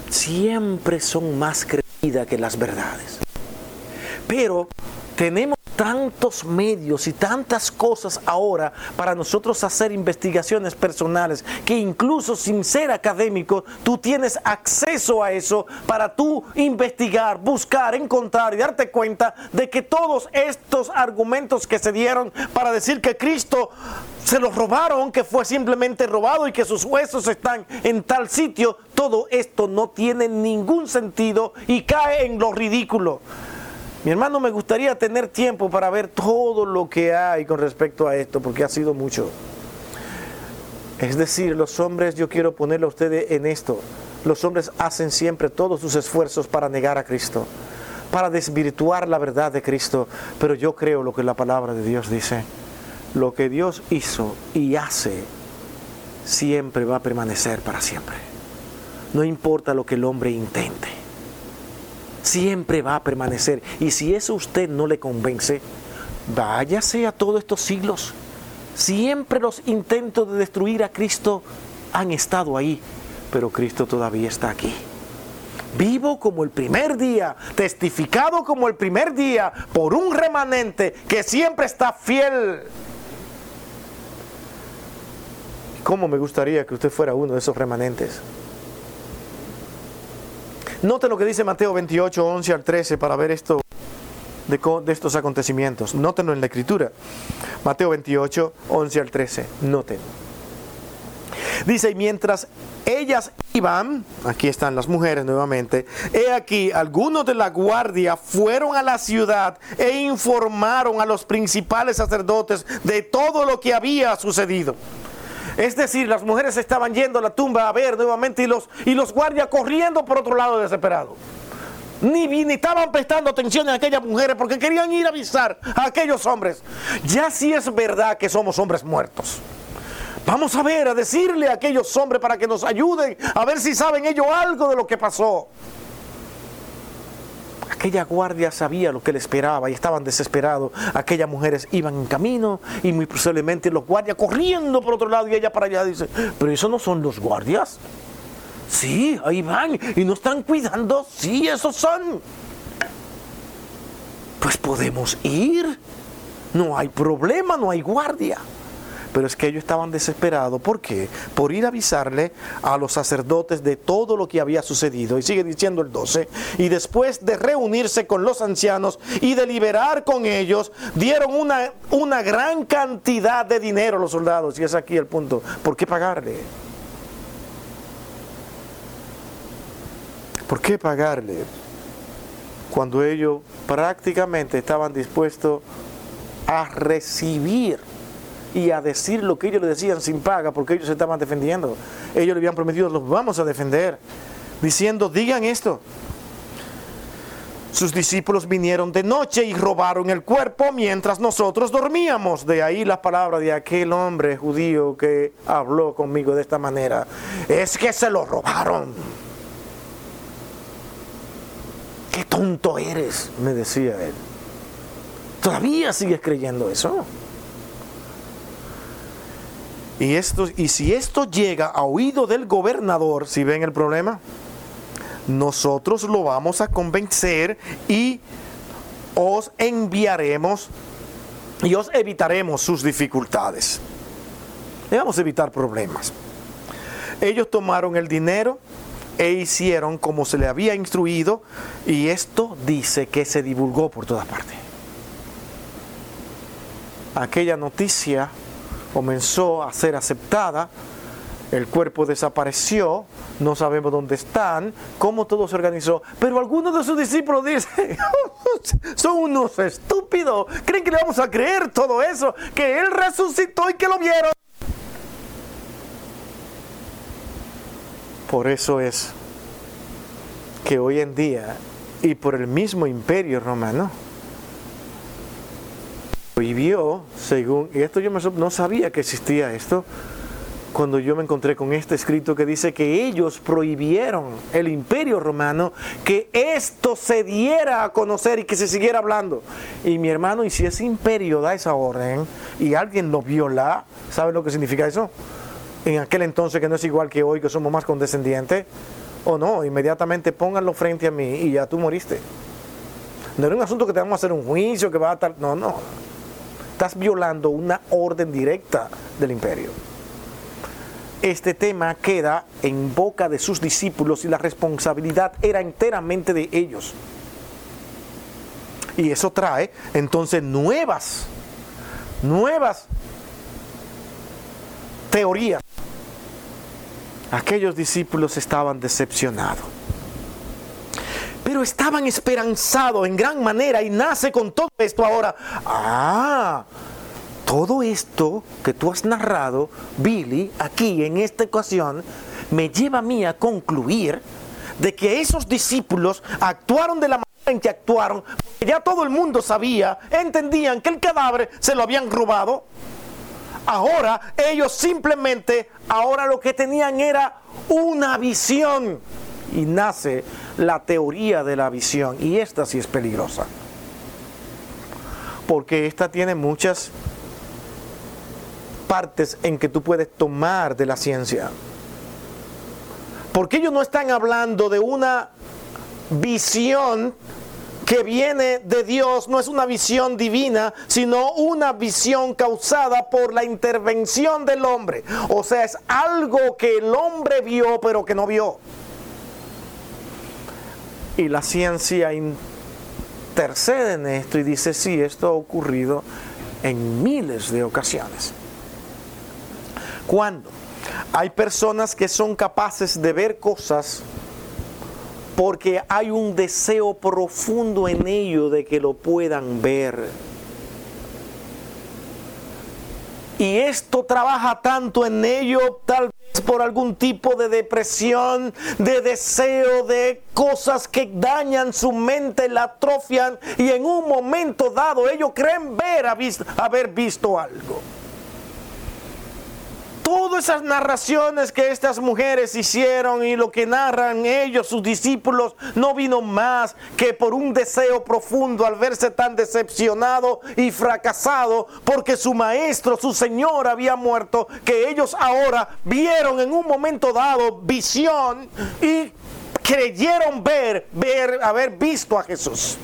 siempre son más creídas que las verdades. Pero tenemos tantos medios y tantas cosas ahora para nosotros hacer investigaciones personales, que incluso sin ser académico, tú tienes acceso a eso para tú investigar, buscar, encontrar y darte cuenta de que todos estos argumentos que se dieron para decir que Cristo se los robaron, que fue simplemente robado y que sus huesos están en tal sitio, todo esto no tiene ningún sentido y cae en lo ridículo. Mi hermano, me gustaría tener tiempo para ver todo lo que hay con respecto a esto, porque ha sido mucho. Es decir, los hombres, yo quiero ponerle a ustedes en esto, los hombres hacen siempre todos sus esfuerzos para negar a Cristo, para desvirtuar la verdad de Cristo, pero yo creo lo que la palabra de Dios dice. Lo que Dios hizo y hace siempre va a permanecer para siempre. No importa lo que el hombre intente, siempre va a permanecer. Y si eso a usted no le convence, váyase a todos estos siglos. Siempre los intentos de destruir a Cristo han estado ahí, pero Cristo todavía está aquí, vivo como el primer día, testificado como el primer día por un remanente que siempre está fiel. ¿Cómo me gustaría que usted fuera uno de esos remanentes? Note lo que dice Mateo veintiocho, once al trece para ver esto de, de estos acontecimientos. Nótenlo en la escritura. Mateo veintiocho, once al trece. Noten. Dice, y mientras ellas iban, aquí están las mujeres nuevamente, he aquí, algunos de la guardia fueron a la ciudad e informaron a los principales sacerdotes de todo lo que había sucedido. Es decir, las mujeres estaban yendo a la tumba a ver nuevamente y los, y los guardias corriendo por otro lado desesperados. Ni, ni estaban prestando atención a aquellas mujeres porque querían ir a avisar a aquellos hombres. Ya sí es verdad que somos hombres muertos. Vamos a ver, a decirle a aquellos hombres para que nos ayuden, a ver si saben ellos algo de lo que pasó. Aquella guardia sabía lo que le esperaba y estaban desesperados. Aquellas mujeres iban en camino y muy posiblemente los guardias corriendo por otro lado y ella para allá dice, pero esos no son los guardias. Sí, ahí van y nos están cuidando. Sí, esos son. Pues podemos ir. No hay problema, no hay guardia. Pero es que ellos estaban desesperados. ¿Por qué? Por ir a avisarle a los sacerdotes de todo lo que había sucedido. Y sigue diciendo el doce. Y después de reunirse con los ancianos y deliberar con ellos, dieron una, una gran cantidad de dinero a los soldados. Y es aquí el punto. ¿Por qué pagarle? ¿Por qué pagarle? Cuando ellos prácticamente estaban dispuestos a recibir y a decir lo que ellos le decían sin paga, porque ellos se estaban defendiendo. Ellos le habían prometido, los vamos a defender, diciendo, digan esto. Sus discípulos vinieron de noche y robaron el cuerpo mientras nosotros dormíamos. De ahí la palabra de aquel hombre judío que habló conmigo de esta manera. Es que se lo robaron. Qué tonto eres, me decía él. ¿Todavía sigues creyendo eso? Y, esto, y si esto llega a oído del gobernador, si ven el problema, nosotros lo vamos a convencer y os enviaremos y os evitaremos sus dificultades. Le vamos a evitar problemas. Ellos tomaron el dinero e hicieron como se le había instruido, y esto dice que se divulgó por todas partes. Aquella noticia comenzó a ser aceptada, el cuerpo desapareció, no sabemos dónde están, cómo todo se organizó, pero algunos de sus discípulos dicen, son unos estúpidos, creen que le vamos a creer todo eso, que Él resucitó y que lo vieron. Por eso es que hoy en día, y por el mismo imperio romano, prohibió, según, y esto yo no sabía que existía esto, cuando yo me encontré con este escrito que dice que ellos prohibieron, el imperio romano, que esto se diera a conocer y que se siguiera hablando. Y mi hermano, y si ese imperio da esa orden y alguien lo viola, ¿sabe lo que significa eso? En aquel entonces, que no es igual que hoy, que somos más condescendientes, o no, inmediatamente pónganlo frente a mí y ya tú moriste. No era un asunto que te vamos a hacer un juicio, que va a estar... No, no. Estás violando una orden directa del imperio. Este tema queda en boca de sus discípulos y la responsabilidad era enteramente de ellos. Y eso trae entonces nuevas, nuevas teorías. Aquellos discípulos estaban decepcionados, pero estaban esperanzados en gran manera y nace con todo esto ahora. Ah, todo esto que tú has narrado, Billy, aquí en esta ocasión, me lleva a mí a concluir de que esos discípulos actuaron de la manera en que actuaron, porque ya todo el mundo sabía, entendían que el cadáver se lo habían robado. Ahora ellos simplemente, ahora lo que tenían era una visión. Y nace la teoría de la visión. Y esta sí es peligrosa. Porque esta tiene muchas partes en que tú puedes tomar de la ciencia. Porque ellos no están hablando de una visión que viene de Dios, no es una visión divina, sino una visión causada por la intervención del hombre. O sea, es algo que el hombre vio, pero que no vio. Y la ciencia intercede en esto y dice, sí, esto ha ocurrido en miles de ocasiones. Cuando hay personas que son capaces de ver cosas porque hay un deseo profundo en ellos de que lo puedan ver. Y esto trabaja tanto en ellos, tal vez por algún tipo de depresión, de deseo, de cosas que dañan su mente, la atrofian, y en un momento dado ellos creen ver, haber visto algo. Todas esas narraciones que estas mujeres hicieron y lo que narran ellos, sus discípulos, no vino más que por un deseo profundo al verse tan decepcionado y fracasado porque su maestro, su Señor había muerto, que ellos ahora vieron en un momento dado visión y creyeron ver, ver, haber visto a Jesús.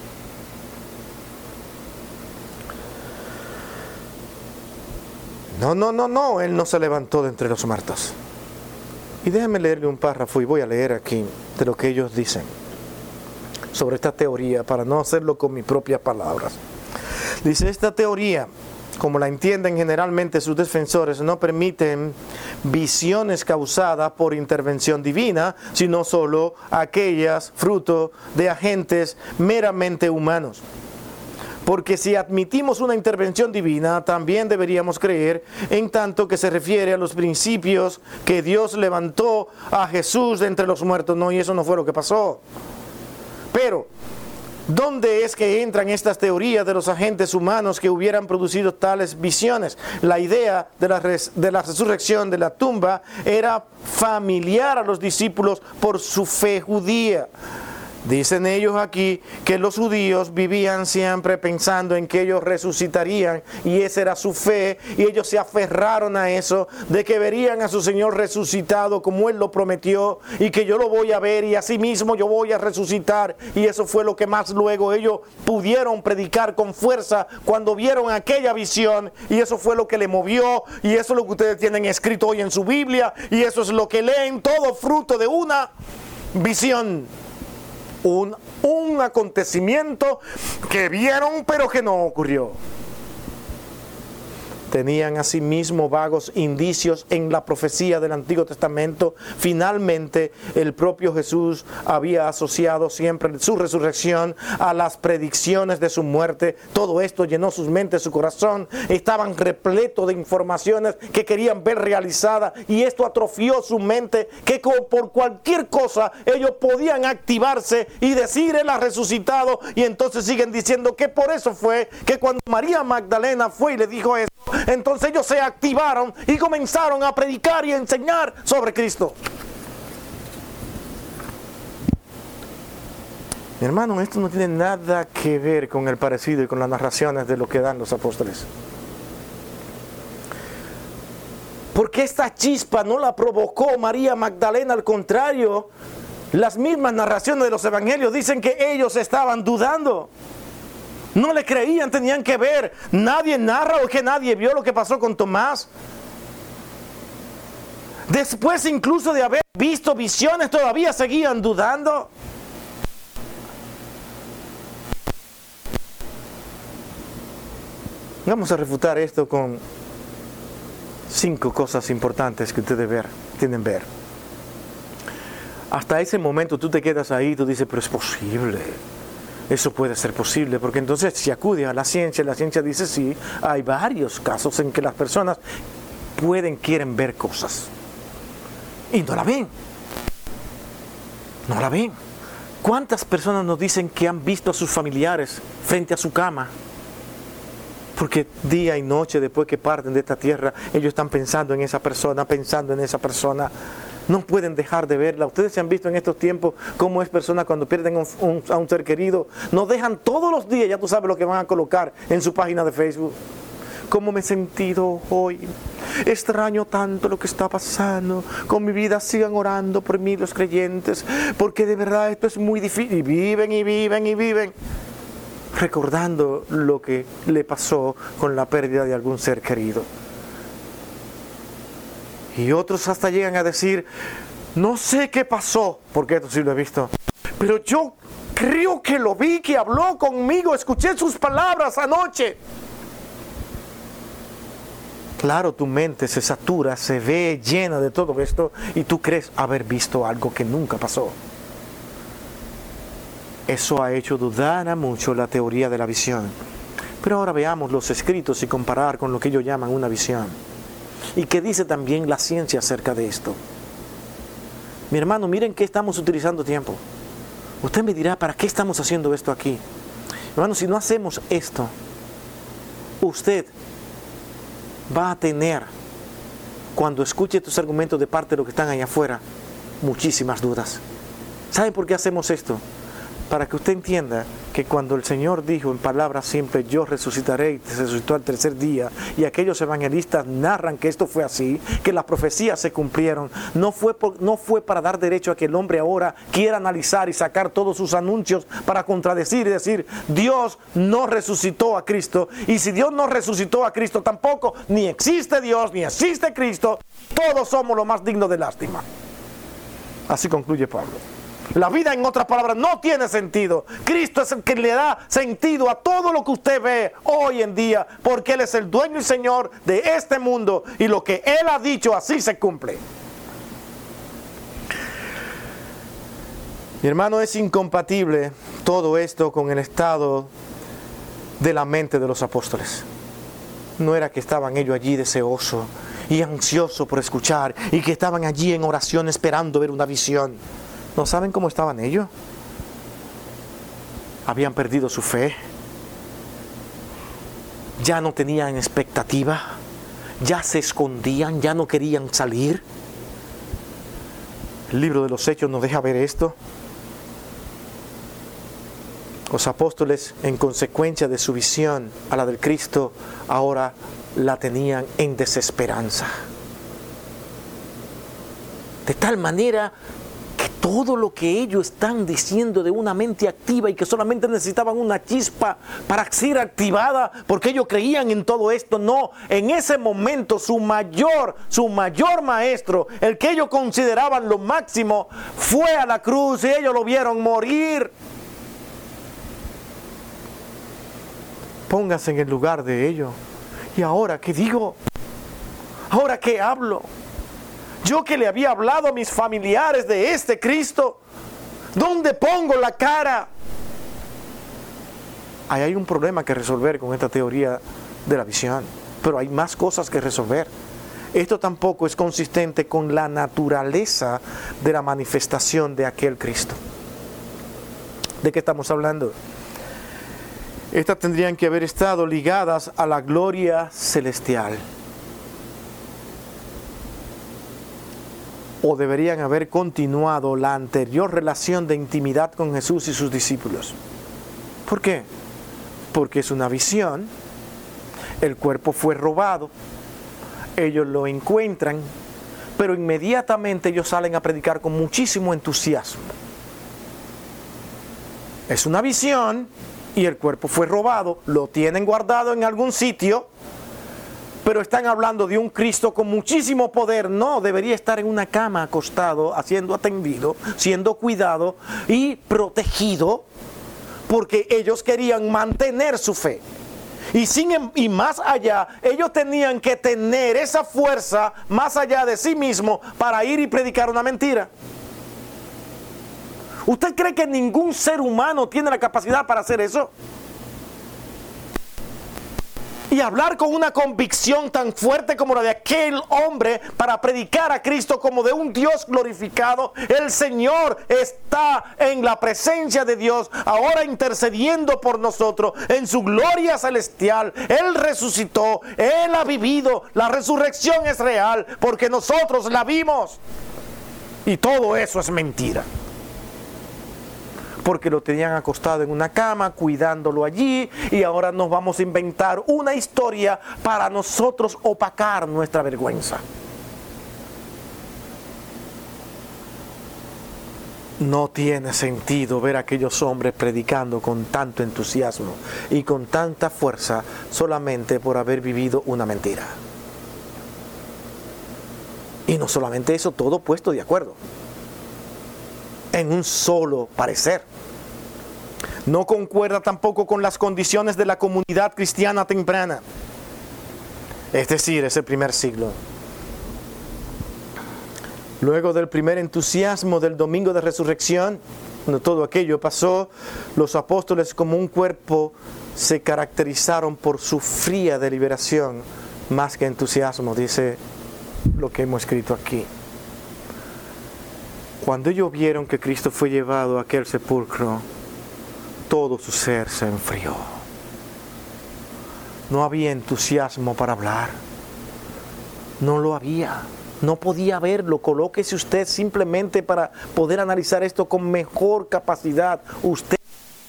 No, no, no, no, Él no se levantó de entre los muertos. Y déjenme leerle un párrafo y voy a leer aquí de lo que ellos dicen sobre esta teoría para no hacerlo con mis propias palabras. Dice, esta teoría, como la entienden generalmente sus defensores, no permiten visiones causadas por intervención divina, sino solo aquellas fruto de agentes meramente humanos. Porque si admitimos una intervención divina, también deberíamos creer en tanto que se refiere a los principios que Dios levantó a Jesús de entre los muertos. No, y eso no fue lo que pasó. Pero, ¿dónde es que entran estas teorías de los agentes humanos que hubieran producido tales visiones? La idea de la, res, de la resurrección de la tumba era familiar a los discípulos por su fe judía. Dicen ellos aquí que los judíos vivían siempre pensando en que ellos resucitarían y esa era su fe y ellos se aferraron a eso de que verían a su Señor resucitado como Él lo prometió y que yo lo voy a ver y así mismo yo voy a resucitar, y eso fue lo que más luego ellos pudieron predicar con fuerza cuando vieron aquella visión, y eso fue lo que le movió, y eso es lo que ustedes tienen escrito hoy en su Biblia, y eso es lo que leen, todo fruto de una visión. Un, un acontecimiento que vieron pero que no ocurrió. Tenían asimismo vagos indicios en la profecía del Antiguo Testamento. Finalmente, el propio Jesús había asociado siempre su resurrección a las predicciones de su muerte. Todo esto llenó sus mentes, su corazón. Estaban repletos de informaciones que querían ver realizadas, y esto atrofió su mente, que por cualquier cosa ellos podían activarse y decir Él ha resucitado. Y entonces siguen diciendo que por eso fue que cuando María Magdalena fue y le dijo eso, entonces ellos se activaron y comenzaron a predicar y a enseñar sobre Cristo. Mi hermano, esto no tiene nada que ver con el parecido y con las narraciones de lo que dan los apóstoles. Porque esta chispa no la provocó María Magdalena, al contrario, Las mismas narraciones de los evangelios dicen que ellos estaban dudando. No le creían, tenían que ver. Nadie narra o que nadie vio lo que pasó con Tomás. Después incluso de haber visto visiones, todavía seguían dudando. Vamos a refutar esto con cinco cosas importantes que ustedes ver, tienen que ver. Hasta ese momento tú te quedas ahí y tú dices, pero es posible. Eso puede ser posible, porque entonces si acude a la ciencia, la ciencia dice sí, hay varios casos en que las personas pueden, quieren ver cosas. Y no la ven. No la ven. ¿Cuántas personas nos dicen que han visto a sus familiares frente a su cama? Porque día y noche después que parten de esta tierra, ellos están pensando en esa persona, pensando en esa persona. No pueden dejar de verla. Ustedes se han visto en estos tiempos cómo es personas cuando pierden un, un, a un ser querido. Nos dejan todos los días, ya tú sabes lo que van a colocar en su página de Facebook. ¿Cómo me he sentido hoy? Extraño tanto lo que está pasando con mi vida. Sigan orando por mí los creyentes, porque de verdad esto es muy difícil. Y viven y viven y viven recordando lo que le pasó con la pérdida de algún ser querido. Y otros hasta llegan a decir, no sé qué pasó, porque esto sí lo he visto, pero yo creo que lo vi, que habló conmigo, escuché sus palabras anoche. Claro, tu mente se satura, se ve llena de todo esto y tú crees haber visto algo que nunca pasó. Eso ha hecho dudar a mucho la teoría de la visión. Pero ahora veamos los escritos y comparar con lo que ellos llaman una visión. ¿Y qué dice también la ciencia acerca de esto? Mi hermano, miren que estamos utilizando tiempo. Usted me dirá, ¿para qué estamos haciendo esto aquí? Hermano, si no hacemos esto, usted va a tener, cuando escuche estos argumentos de parte de los que están allá afuera, muchísimas dudas. ¿Saben por qué hacemos esto? Para que usted entienda que cuando el Señor dijo en palabras simples, yo resucitaré, y se resucitó al tercer día, y aquellos evangelistas narran que esto fue así, que las profecías se cumplieron, no fue, por, no fue para dar derecho a que el hombre ahora quiera analizar y sacar todos sus anuncios para contradecir y decir, Dios no resucitó a Cristo, y si Dios no resucitó a Cristo tampoco, ni existe Dios, ni existe Cristo, todos somos lo más dignos de lástima. Así concluye Pablo. La vida, en otras palabras, no tiene sentido. Cristo es el que le da sentido a todo lo que usted ve hoy en día, porque Él es el dueño y Señor de este mundo, y lo que Él ha dicho así se cumple. Mi hermano, es incompatible todo esto con el estado de la mente de los apóstoles. No era que estaban ellos allí deseosos y ansiosos por escuchar, y que estaban allí en oración esperando ver una visión. ¿No saben cómo estaban ellos? Habían perdido su fe. Ya no tenían expectativa. Ya se escondían, ya no querían salir. El libro de los Hechos nos deja ver esto. Los apóstoles, en consecuencia de su visión a la del Cristo, ahora la tenían en desesperanza. De tal manera que todo lo que ellos están diciendo de una mente activa y que solamente necesitaban una chispa para ser activada, porque ellos creían en todo esto, no, en ese momento su mayor, su mayor maestro, el que ellos consideraban lo máximo, fue a la cruz y ellos lo vieron morir. Póngase en el lugar de ellos. ¿Y ahora qué digo? ¿Ahora qué hablo? Yo que le había hablado a mis familiares de este Cristo, ¿dónde pongo la cara? Ahí hay un problema que resolver con esta teoría de la visión, pero hay más cosas que resolver. Esto tampoco es consistente con la naturaleza de la manifestación de aquel Cristo. ¿De qué estamos hablando? Estas tendrían que haber estado ligadas a la gloria celestial. O deberían haber continuado la anterior relación de intimidad con Jesús y sus discípulos. ¿Por qué? Porque es una visión, el cuerpo fue robado, ellos lo encuentran, pero inmediatamente ellos salen a predicar con muchísimo entusiasmo. Es una visión y el cuerpo fue robado, lo tienen guardado en algún sitio, pero están hablando de un Cristo con muchísimo poder. No, debería estar en una cama acostado, siendo atendido, siendo cuidado y protegido, porque ellos querían mantener su fe. Y, sin, y más allá, ellos tenían que tener esa fuerza más allá de sí mismos para ir y predicar una mentira. ¿Usted cree que ningún ser humano tiene la capacidad para hacer eso? Y hablar con una convicción tan fuerte como la de aquel hombre para predicar a Cristo como de un Dios glorificado. El Señor está en la presencia de Dios, ahora intercediendo por nosotros en su gloria celestial. Él resucitó, Él ha vivido, la resurrección es real porque nosotros la vimos. Y todo eso es mentira. Porque lo tenían acostado en una cama, cuidándolo allí, y ahora nos vamos a inventar una historia para nosotros opacar nuestra vergüenza. No tiene sentido ver a aquellos hombres predicando con tanto entusiasmo y con tanta fuerza solamente por haber vivido una mentira. Y no solamente eso, todo puesto de acuerdo en un solo parecer. No concuerda tampoco con las condiciones de la comunidad cristiana temprana, es decir, ese primer siglo. Luego del primer entusiasmo del domingo de resurrección, cuando todo aquello pasó, los apóstoles como un cuerpo se caracterizaron por su fría deliberación más que entusiasmo, dice lo que hemos escrito aquí. Cuando ellos vieron que Cristo fue llevado a aquel sepulcro, todo su ser se enfrió. No había entusiasmo para hablar. No lo había. No podía verlo. Colóquese usted simplemente para poder analizar esto con mejor capacidad. Usted,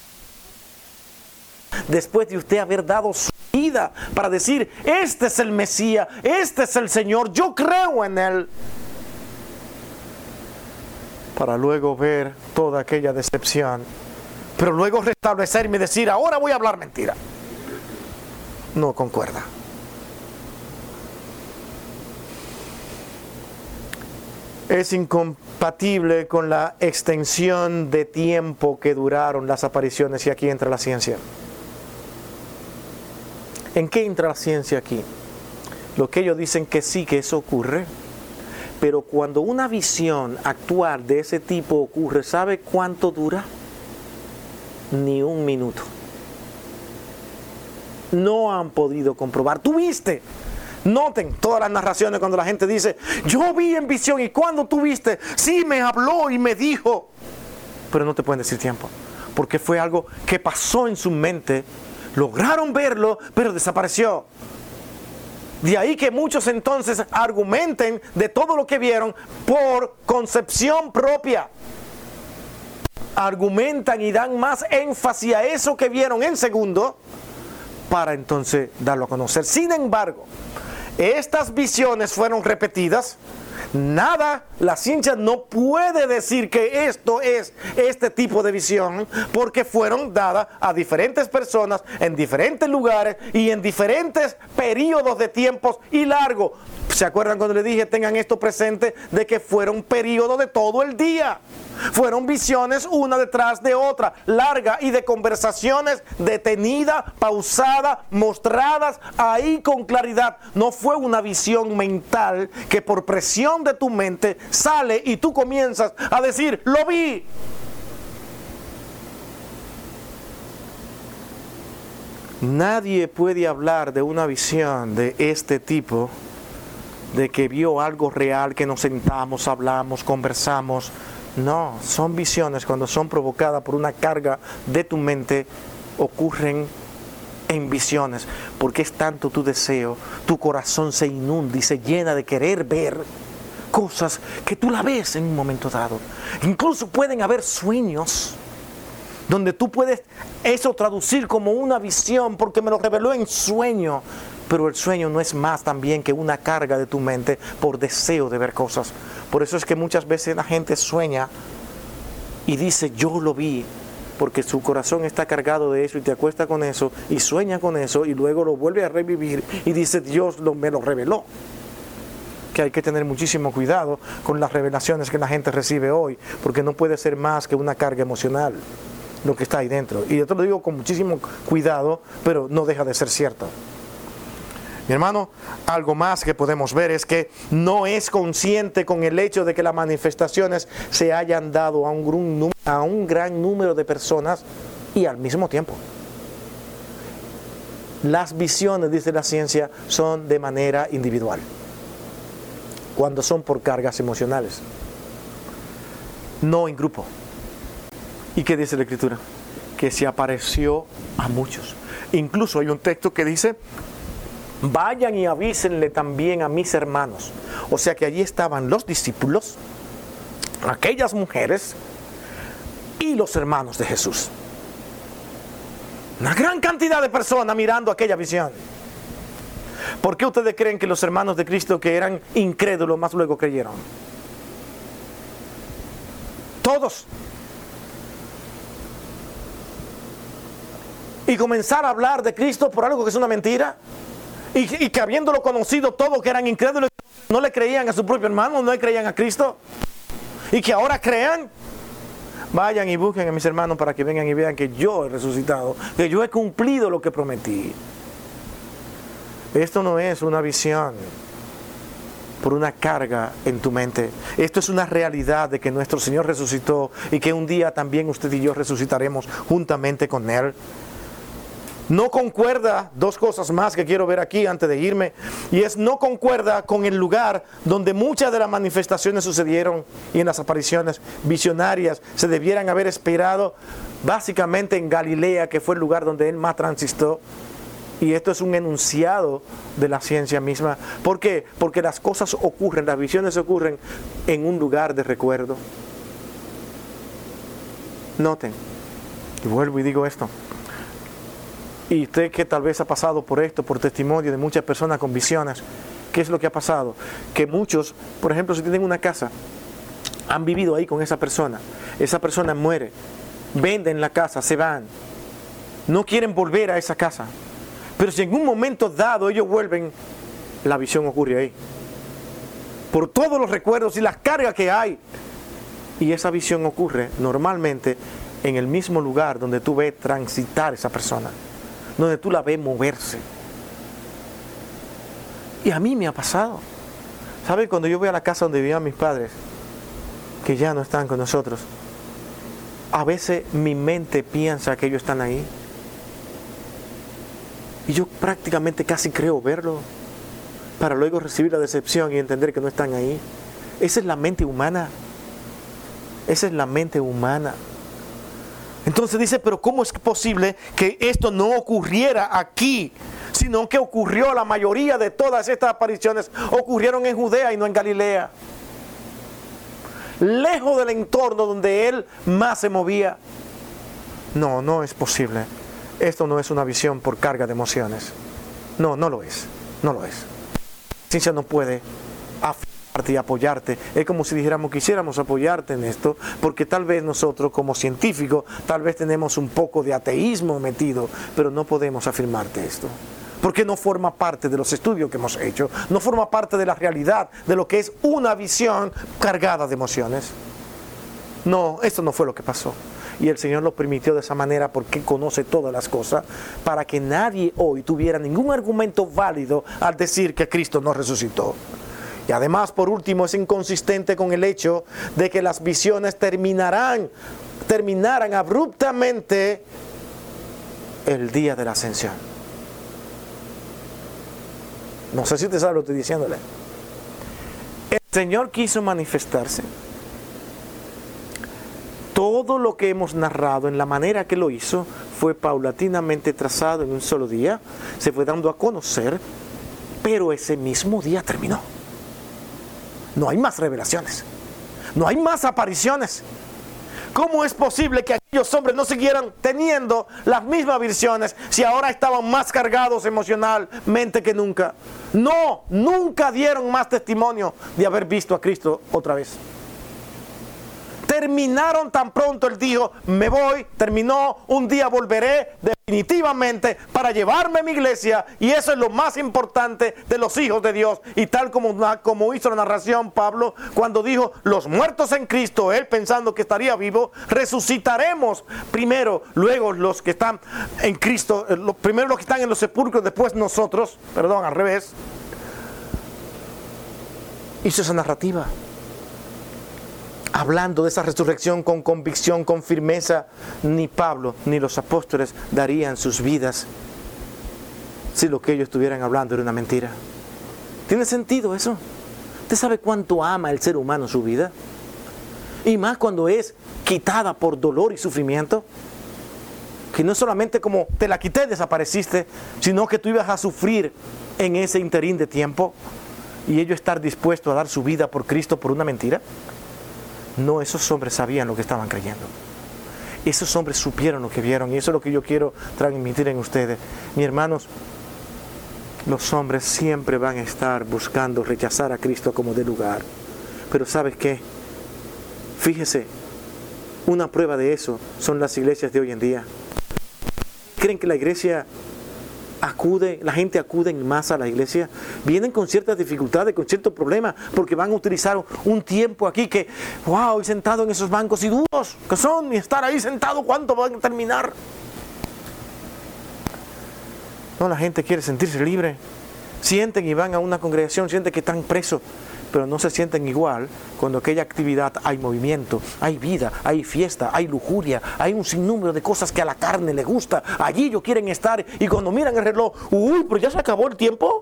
después de usted haber dado su vida para decir, este es el Mesías, este es el Señor, yo creo en Él. Para luego ver toda aquella decepción, pero luego restablecerme y decir, ahora voy a hablar mentira. No concuerda. Es incompatible con la extensión de tiempo que duraron las apariciones, y aquí entra la ciencia. ¿En qué entra la ciencia aquí? Lo que ellos dicen que sí, que eso ocurre. Pero cuando una visión actual de ese tipo ocurre, ¿sabe cuánto dura? Ni un minuto. No han podido comprobar. ¿Tú viste? Noten todas las narraciones cuando la gente dice, yo vi en visión, y cuando tú viste, sí me habló y me dijo. Pero no te pueden decir tiempo, porque fue algo que pasó en su mente. Lograron verlo, pero desapareció. De ahí que muchos entonces argumenten de todo lo que vieron por concepción propia. Argumentan y dan más énfasis a eso que vieron en segundo para entonces darlo a conocer. Sin embargo, estas visiones fueron repetidas. Nada, la ciencia no puede decir que esto es este tipo de visión, porque fueron dadas a diferentes personas en diferentes lugares y en diferentes periodos de tiempos y largo. ¿Se acuerdan cuando les dije tengan esto presente de que fueron periodos de todo el día? Fueron visiones una detrás de otra, larga, y de conversaciones detenidas, pausadas, mostradas ahí con claridad. No fue una visión mental que por presión de tu mente sale y tú comienzas a decir, lo vi. Nadie puede hablar de una visión de este tipo, de que vio algo real, que nos sentamos, hablamos, conversamos. No, son visiones cuando son provocadas por una carga de tu mente, ocurren en visiones, porque es tanto tu deseo, tu corazón se inunda y se llena de querer ver cosas que tú la ves en un momento dado. Incluso pueden haber sueños donde tú puedes eso traducir como una visión, porque me lo reveló en sueño. Pero el sueño no es más también que una carga de tu mente por deseo de ver cosas. Por eso es que muchas veces la gente sueña y dice, yo lo vi, porque su corazón está cargado de eso y te acuesta con eso y sueña con eso y luego lo vuelve a revivir y dice, Dios lo, me lo reveló. Que hay que tener muchísimo cuidado con las revelaciones que la gente recibe hoy, porque no puede ser más que una carga emocional lo que está ahí dentro. Y yo te lo digo con muchísimo cuidado, pero no deja de ser cierto. Mi hermano, algo más que podemos ver es que no es consciente con el hecho de que las manifestaciones se hayan dado a un, a un gran número de personas y al mismo tiempo. Las visiones, dice la ciencia, son de manera individual, cuando son por cargas emocionales, no en grupo. ¿Y qué dice la Escritura? Que se apareció a muchos. Incluso hay un texto que dice, vayan y avísenle también a mis hermanos. O sea que allí estaban los discípulos, aquellas mujeres y los hermanos de Jesús. Una gran cantidad de personas mirando aquella visión. ¿Por qué ustedes creen que los hermanos de Cristo que eran incrédulos más luego creyeron? Todos. Y comenzar a hablar de Cristo por algo que es una mentira. Y, y que habiéndolo conocido todos que eran incrédulos, no le creían a su propio hermano, no le creían a Cristo. Y que ahora crean. Vayan y busquen a mis hermanos para que vengan y vean que yo he resucitado, que yo he cumplido lo que prometí. Esto no es una visión por una carga en tu mente. Esto es una realidad de que nuestro Señor resucitó y que un día también usted y yo resucitaremos juntamente con Él. No concuerda, dos cosas más que quiero ver aquí antes de irme, y es no concuerda con el lugar donde muchas de las manifestaciones sucedieron y en las apariciones visionarias se debieran haber esperado, básicamente en Galilea, que fue el lugar donde Él más transistó. Y esto es un enunciado de la ciencia misma. ¿Por qué? Porque las cosas ocurren, las visiones ocurren en un lugar de recuerdo. Noten, y vuelvo y digo esto. Y usted que tal vez ha pasado por esto, por testimonio de muchas personas con visiones, ¿qué es lo que ha pasado? Que muchos, por ejemplo, si tienen una casa, han vivido ahí con esa persona, esa persona muere, venden la casa, se van, no quieren volver a esa casa, pero si en un momento dado ellos vuelven, la visión ocurre ahí, por todos los recuerdos y las cargas que hay, y esa visión ocurre normalmente en el mismo lugar donde tú ves transitar esa persona, donde tú la ves moverse. Y a mí me ha pasado. ¿Saben? Cuando yo voy a la casa donde vivían mis padres, que ya no están con nosotros, a veces mi mente piensa que ellos están ahí. Y yo prácticamente casi creo verlo, para luego recibir la decepción y entender que no están ahí. Esa es la mente humana. Esa es la mente humana. Entonces dice, pero ¿cómo es posible que esto no ocurriera aquí? Sino que ocurrió, la mayoría de todas estas apariciones ocurrieron en Judea y no en Galilea. Lejos del entorno donde Él más se movía. No, no es posible. Esto no es una visión por carga de emociones. No, no lo es. No lo es. La ciencia no puede afirmarte y apoyarte. Es como si dijéramos, quisiéramos apoyarte en esto, porque tal vez nosotros como científicos, tal vez tenemos un poco de ateísmo metido, pero no podemos afirmarte esto. Porque no forma parte de los estudios que hemos hecho, no forma parte de la realidad, de lo que es una visión cargada de emociones. No, esto no fue lo que pasó. Y el Señor lo permitió de esa manera porque conoce todas las cosas, para que nadie hoy tuviera ningún argumento válido al decir que Cristo no resucitó. Y además, por último, es inconsistente con el hecho de que las visiones terminarán, terminaran abruptamente el día de la ascensión. No sé si usted sabe lo que estoy diciéndole. El Señor quiso manifestarse. Todo lo que hemos narrado en la manera que lo hizo fue paulatinamente trazado en un solo día, se fue dando a conocer, pero ese mismo día terminó. No hay más revelaciones, no hay más apariciones. ¿Cómo es posible que aquellos hombres no siguieran teniendo las mismas visiones si ahora estaban más cargados emocionalmente que nunca? No, nunca dieron más testimonio de haber visto a Cristo otra vez. Terminaron tan pronto, él dijo, me voy, terminó, un día volveré definitivamente para llevarme a mi iglesia, y eso es lo más importante de los hijos de Dios. Y tal como, como hizo la narración Pablo, cuando dijo, los muertos en Cristo, él pensando que estaría vivo, resucitaremos primero, luego los que están en Cristo, los, primero los que están en los sepulcros, después nosotros, perdón, al revés. Hizo esa narrativa, hablando de esa resurrección con convicción, con firmeza. Ni Pablo ni los apóstoles darían sus vidas si lo que ellos estuvieran hablando era una mentira. ¿Tiene sentido eso? ¿Usted sabe cuánto ama el ser humano su vida? Y más cuando es quitada por dolor y sufrimiento. Que no solamente como te la quité, desapareciste, sino que tú ibas a sufrir en ese interín de tiempo. Y ellos estar dispuestos a dar su vida por Cristo por una mentira. No, esos hombres sabían lo que estaban creyendo. Esos hombres supieron lo que vieron, y eso es lo que yo quiero transmitir en ustedes. Mis hermanos, los hombres siempre van a estar buscando rechazar a Cristo como de lugar. Pero ¿sabes qué? Fíjese, una prueba de eso son las iglesias de hoy en día. ¿Creen que la iglesia acude, la gente acude en masa a la iglesia? Vienen con ciertas dificultades, con ciertos problemas, porque van a utilizar un tiempo aquí que, wow, y sentado en esos bancos y duros que son, y estar ahí sentado, ¿cuánto van a terminar? No, la gente quiere sentirse libre. Sienten y van a una congregación, sienten que están presos, pero no se sienten igual cuando aquella actividad hay movimiento, hay vida, hay fiesta, hay lujuria, hay un sinnúmero de cosas que a la carne le gusta. Allí ellos quieren estar, y cuando miran el reloj, uy, pero ya se acabó el tiempo.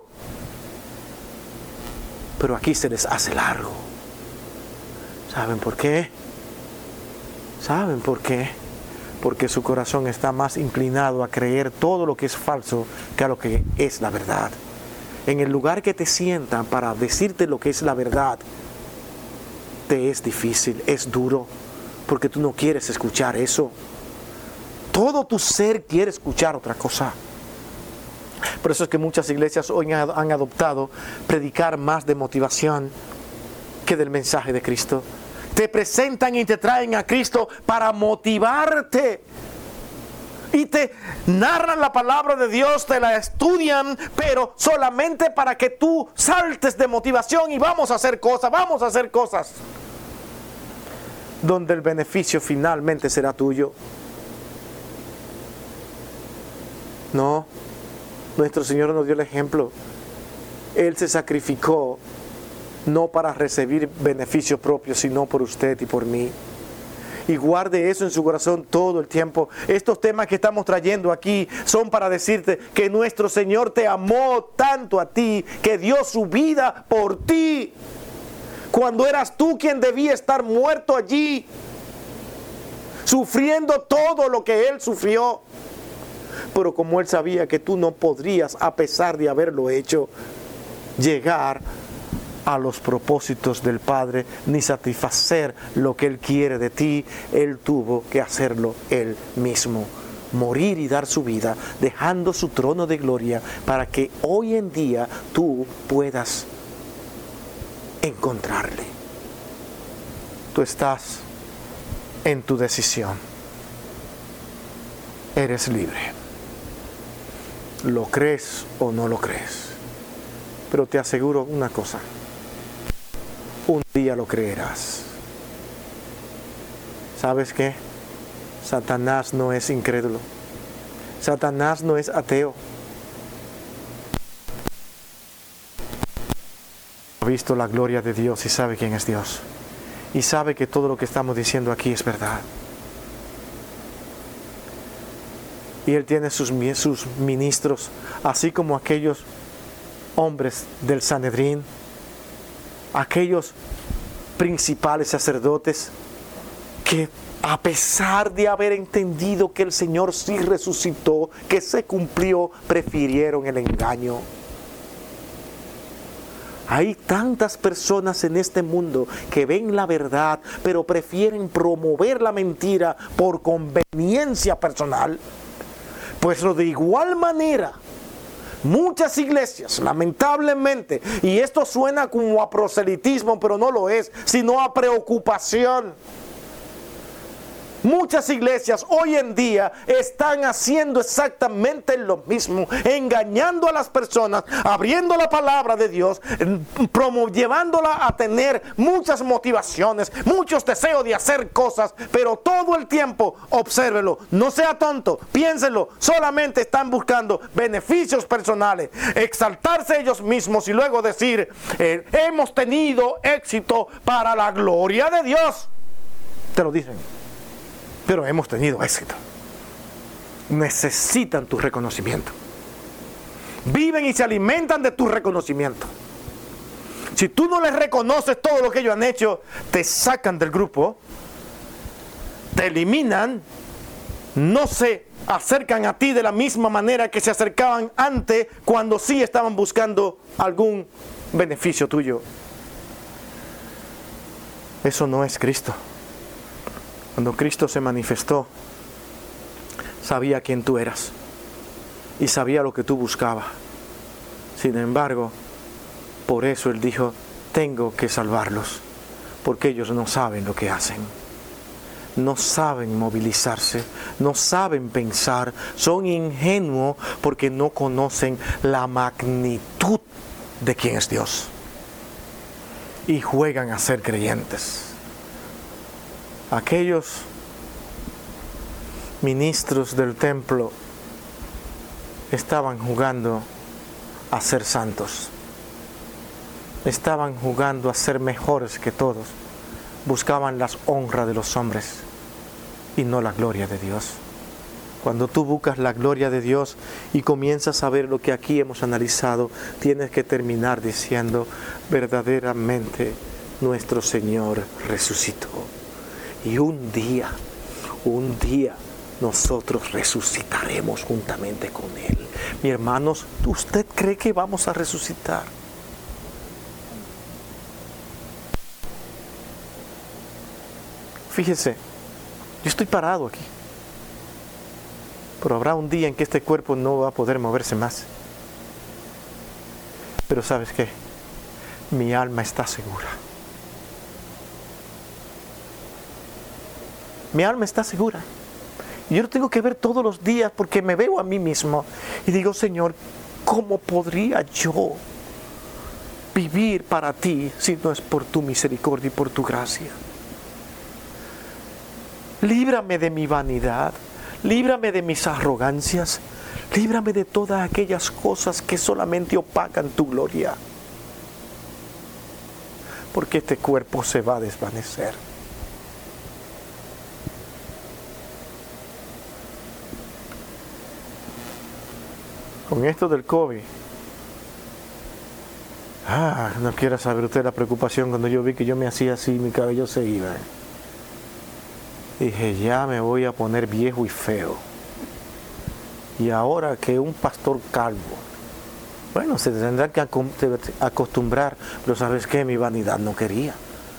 Pero aquí se les hace largo. ¿Saben por qué? ¿Saben por qué? Porque su corazón está más inclinado a creer todo lo que es falso que a lo que es la verdad. En el lugar que te sientan para decirte lo que es la verdad, te es difícil, es duro, porque tú no quieres escuchar eso. Todo tu ser quiere escuchar otra cosa. Por eso es que muchas iglesias hoy han adoptado predicar más de motivación que del mensaje de Cristo. Te presentan y te traen a Cristo para motivarte. Y te narran la palabra de Dios, te la estudian, pero solamente para que tú saltes de motivación y vamos a hacer cosas, vamos a hacer cosas. Donde el beneficio finalmente será tuyo. No, nuestro Señor nos dio el ejemplo. Él se sacrificó no para recibir beneficio propio, sino por usted y por mí. Y guarde eso en su corazón todo el tiempo. Estos temas que estamos trayendo aquí son para decirte que nuestro Señor te amó tanto a ti, que dio su vida por ti, cuando eras tú quien debía estar muerto allí, sufriendo todo lo que Él sufrió. Pero como Él sabía que tú no podrías, a pesar de haberlo hecho, llegar a los propósitos del Padre, ni satisfacer lo que Él quiere de ti, Él tuvo que hacerlo Él mismo. Morir y dar su vida, dejando su trono de gloria, para que hoy en día tú puedas encontrarle. Tú estás en tu decisión. Eres libre. ¿Lo crees o no lo crees? Pero te aseguro una cosa. Un día lo creerás. ¿Sabes qué? Satanás no es incrédulo. Satanás no es ateo. Ha visto la gloria de Dios y sabe quién es Dios. Y sabe que todo lo que estamos diciendo aquí es verdad. Y Él tiene sus, sus ministros, así como aquellos hombres del Sanedrín, aquellos principales sacerdotes que, a pesar de haber entendido que el Señor sí resucitó, que se cumplió, prefirieron el engaño. Hay tantas personas en este mundo que ven la verdad, pero prefieren promover la mentira por conveniencia personal. Pues de igual manera, muchas iglesias, lamentablemente, y esto suena como a proselitismo, pero no lo es, sino a preocupación. Muchas iglesias hoy en día están haciendo exactamente lo mismo, engañando a las personas, abriendo la palabra de Dios, promo- llevándola a tener muchas motivaciones, muchos deseos de hacer cosas, pero todo el tiempo, obsérvelo, no sea tonto, piénselo, solamente están buscando beneficios personales, exaltarse ellos mismos y luego decir, eh, hemos tenido éxito para la gloria de Dios. Te lo dicen. Pero hemos tenido éxito. Necesitan tu reconocimiento. Viven y se alimentan de tu reconocimiento. Si tú no les reconoces todo lo que ellos han hecho, te sacan del grupo, te eliminan, no se acercan a ti de la misma manera que se acercaban antes cuando sí estaban buscando algún beneficio tuyo. Eso no es Cristo. Cuando Cristo se manifestó, sabía quién tú eras y sabía lo que tú buscabas. Sin embargo, por eso Él dijo, tengo que salvarlos, porque ellos no saben lo que hacen. No saben movilizarse, no saben pensar, son ingenuos porque no conocen la magnitud de quién es Dios. Y juegan a ser creyentes. Aquellos ministros del templo estaban jugando a ser santos. Estaban jugando a ser mejores que todos. Buscaban las honras de los hombres y no la gloria de Dios. Cuando tú buscas la gloria de Dios y comienzas a ver lo que aquí hemos analizado, tienes que terminar diciendo, verdaderamente nuestro Señor resucitó. Y un día, un día, nosotros resucitaremos juntamente con Él. Mi hermanos, ¿usted cree que vamos a resucitar? Fíjese, yo estoy parado aquí. Pero habrá un día en que este cuerpo no va a poder moverse más. Pero ¿sabes qué? Mi alma está segura. Mi alma está segura. Yo lo tengo que ver todos los días porque me veo a mí mismo y digo, Señor, ¿cómo podría yo vivir para ti si no es por tu misericordia y por tu gracia? Líbrame de mi vanidad, líbrame de mis arrogancias, líbrame de todas aquellas cosas que solamente opacan tu gloria. Porque este cuerpo se va a desvanecer. Con esto del COVID, ah, no quiera saber usted la preocupación cuando yo vi que yo me hacía así, mi cabello se iba. Dije, ya me voy a poner viejo y feo. Y ahora que un pastor calvo, bueno, se tendrá que acostumbrar, pero ¿sabes qué? Mi vanidad no quería.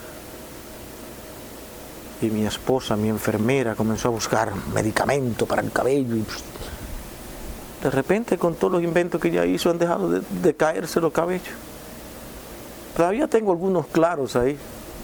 Y mi esposa, mi enfermera, comenzó a buscar medicamento para el cabello y de repente, con todos los inventos que ella hizo, han dejado de, de caerse los cabellos. Todavía tengo algunos claros ahí.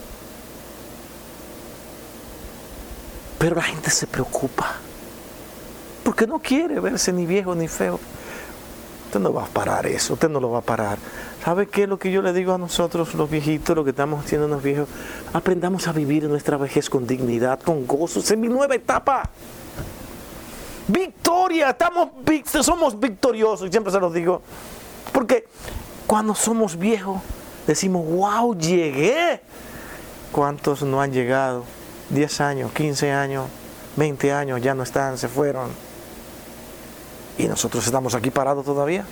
Pero la gente se preocupa. Porque no quiere verse ni viejo ni feo. Usted no va a parar eso, usted no lo va a parar. ¿Sabe qué es lo que yo le digo a nosotros, los viejitos, lo que estamos haciendo los viejos? Aprendamos a vivir nuestra vejez con dignidad, con gozo. Es mi nueva etapa. Victoria, estamos, somos victoriosos, y siempre se los digo, porque cuando somos viejos decimos, wow, llegué. ¿Cuántos no han llegado? diez años, quince años, veinte años, ya no están, se fueron. Y nosotros estamos aquí parados todavía.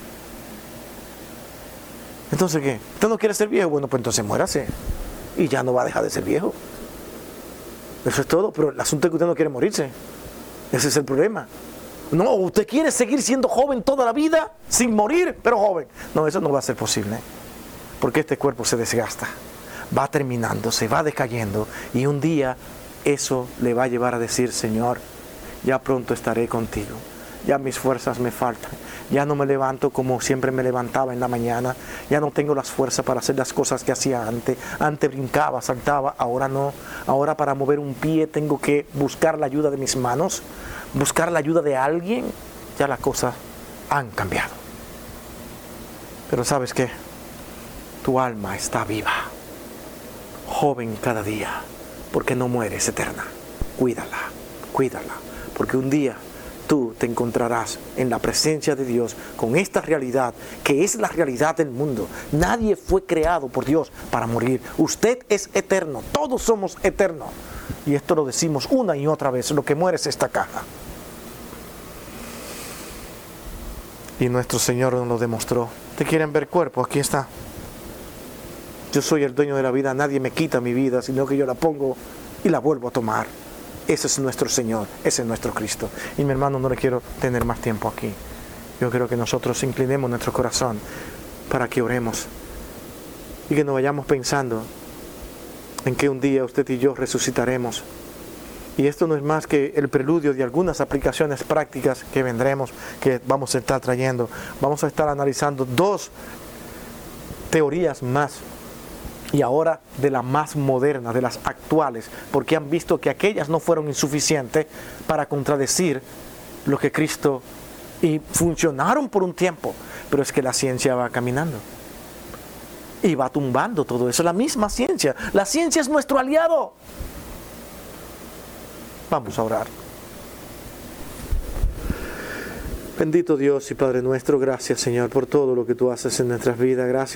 Entonces, ¿qué? ¿Usted no quiere ser viejo? Bueno, pues entonces muérase y ya no va a dejar de ser viejo. Eso es todo, pero el asunto es que usted no quiere morirse. Ese es el problema. No, usted quiere seguir siendo joven toda la vida, sin morir, pero joven. No, eso no va a ser posible. porque este cuerpo se desgasta, va terminando, se va decayendo, y un día eso le va a llevar a decir: Señor, ya pronto estaré contigo, ya mis fuerzas me faltan, ya no me levanto como siempre me levantaba en la mañana, ya no tengo las fuerzas para hacer las cosas que hacía antes, antes brincaba, saltaba, ahora no, ahora para mover un pie tengo que buscar la ayuda de mis manos, buscar la ayuda de alguien, ya las cosas han cambiado. Pero ¿sabes qué? Tu alma está viva, joven cada día, porque no mueres, eterna. Cuídala, cuídala, porque un día tú te encontrarás en la presencia de Dios con esta realidad, que es la realidad del mundo. Nadie fue creado por Dios para morir. Usted es eterno, todos somos eternos. Y esto lo decimos una y otra vez: lo que muere es esta caja. Y nuestro Señor nos lo demostró. ¿Te quieren ver cuerpo? Aquí está. Yo soy el dueño de la vida, nadie me quita mi vida, sino que yo la pongo y la vuelvo a tomar. Ese es nuestro Señor, ese es nuestro Cristo. Y mi hermano, no le quiero tener más tiempo aquí. Yo quiero que nosotros inclinemos nuestro corazón para que oremos y que nos vayamos pensando en que un día usted y yo resucitaremos. Y esto no es más que el preludio de algunas aplicaciones prácticas que vendremos, que vamos a estar trayendo. Vamos a estar analizando dos teorías más, y ahora de las más modernas, de las actuales, porque han visto que aquellas no fueron insuficientes para contradecir lo que Cristo, y funcionaron por un tiempo, pero es que la ciencia va caminando y va tumbando todo eso. La misma ciencia, la ciencia es nuestro aliado. Vamos a orar. Bendito Dios y Padre nuestro, gracias, Señor, por todo lo que tú haces en nuestras vidas. Gracias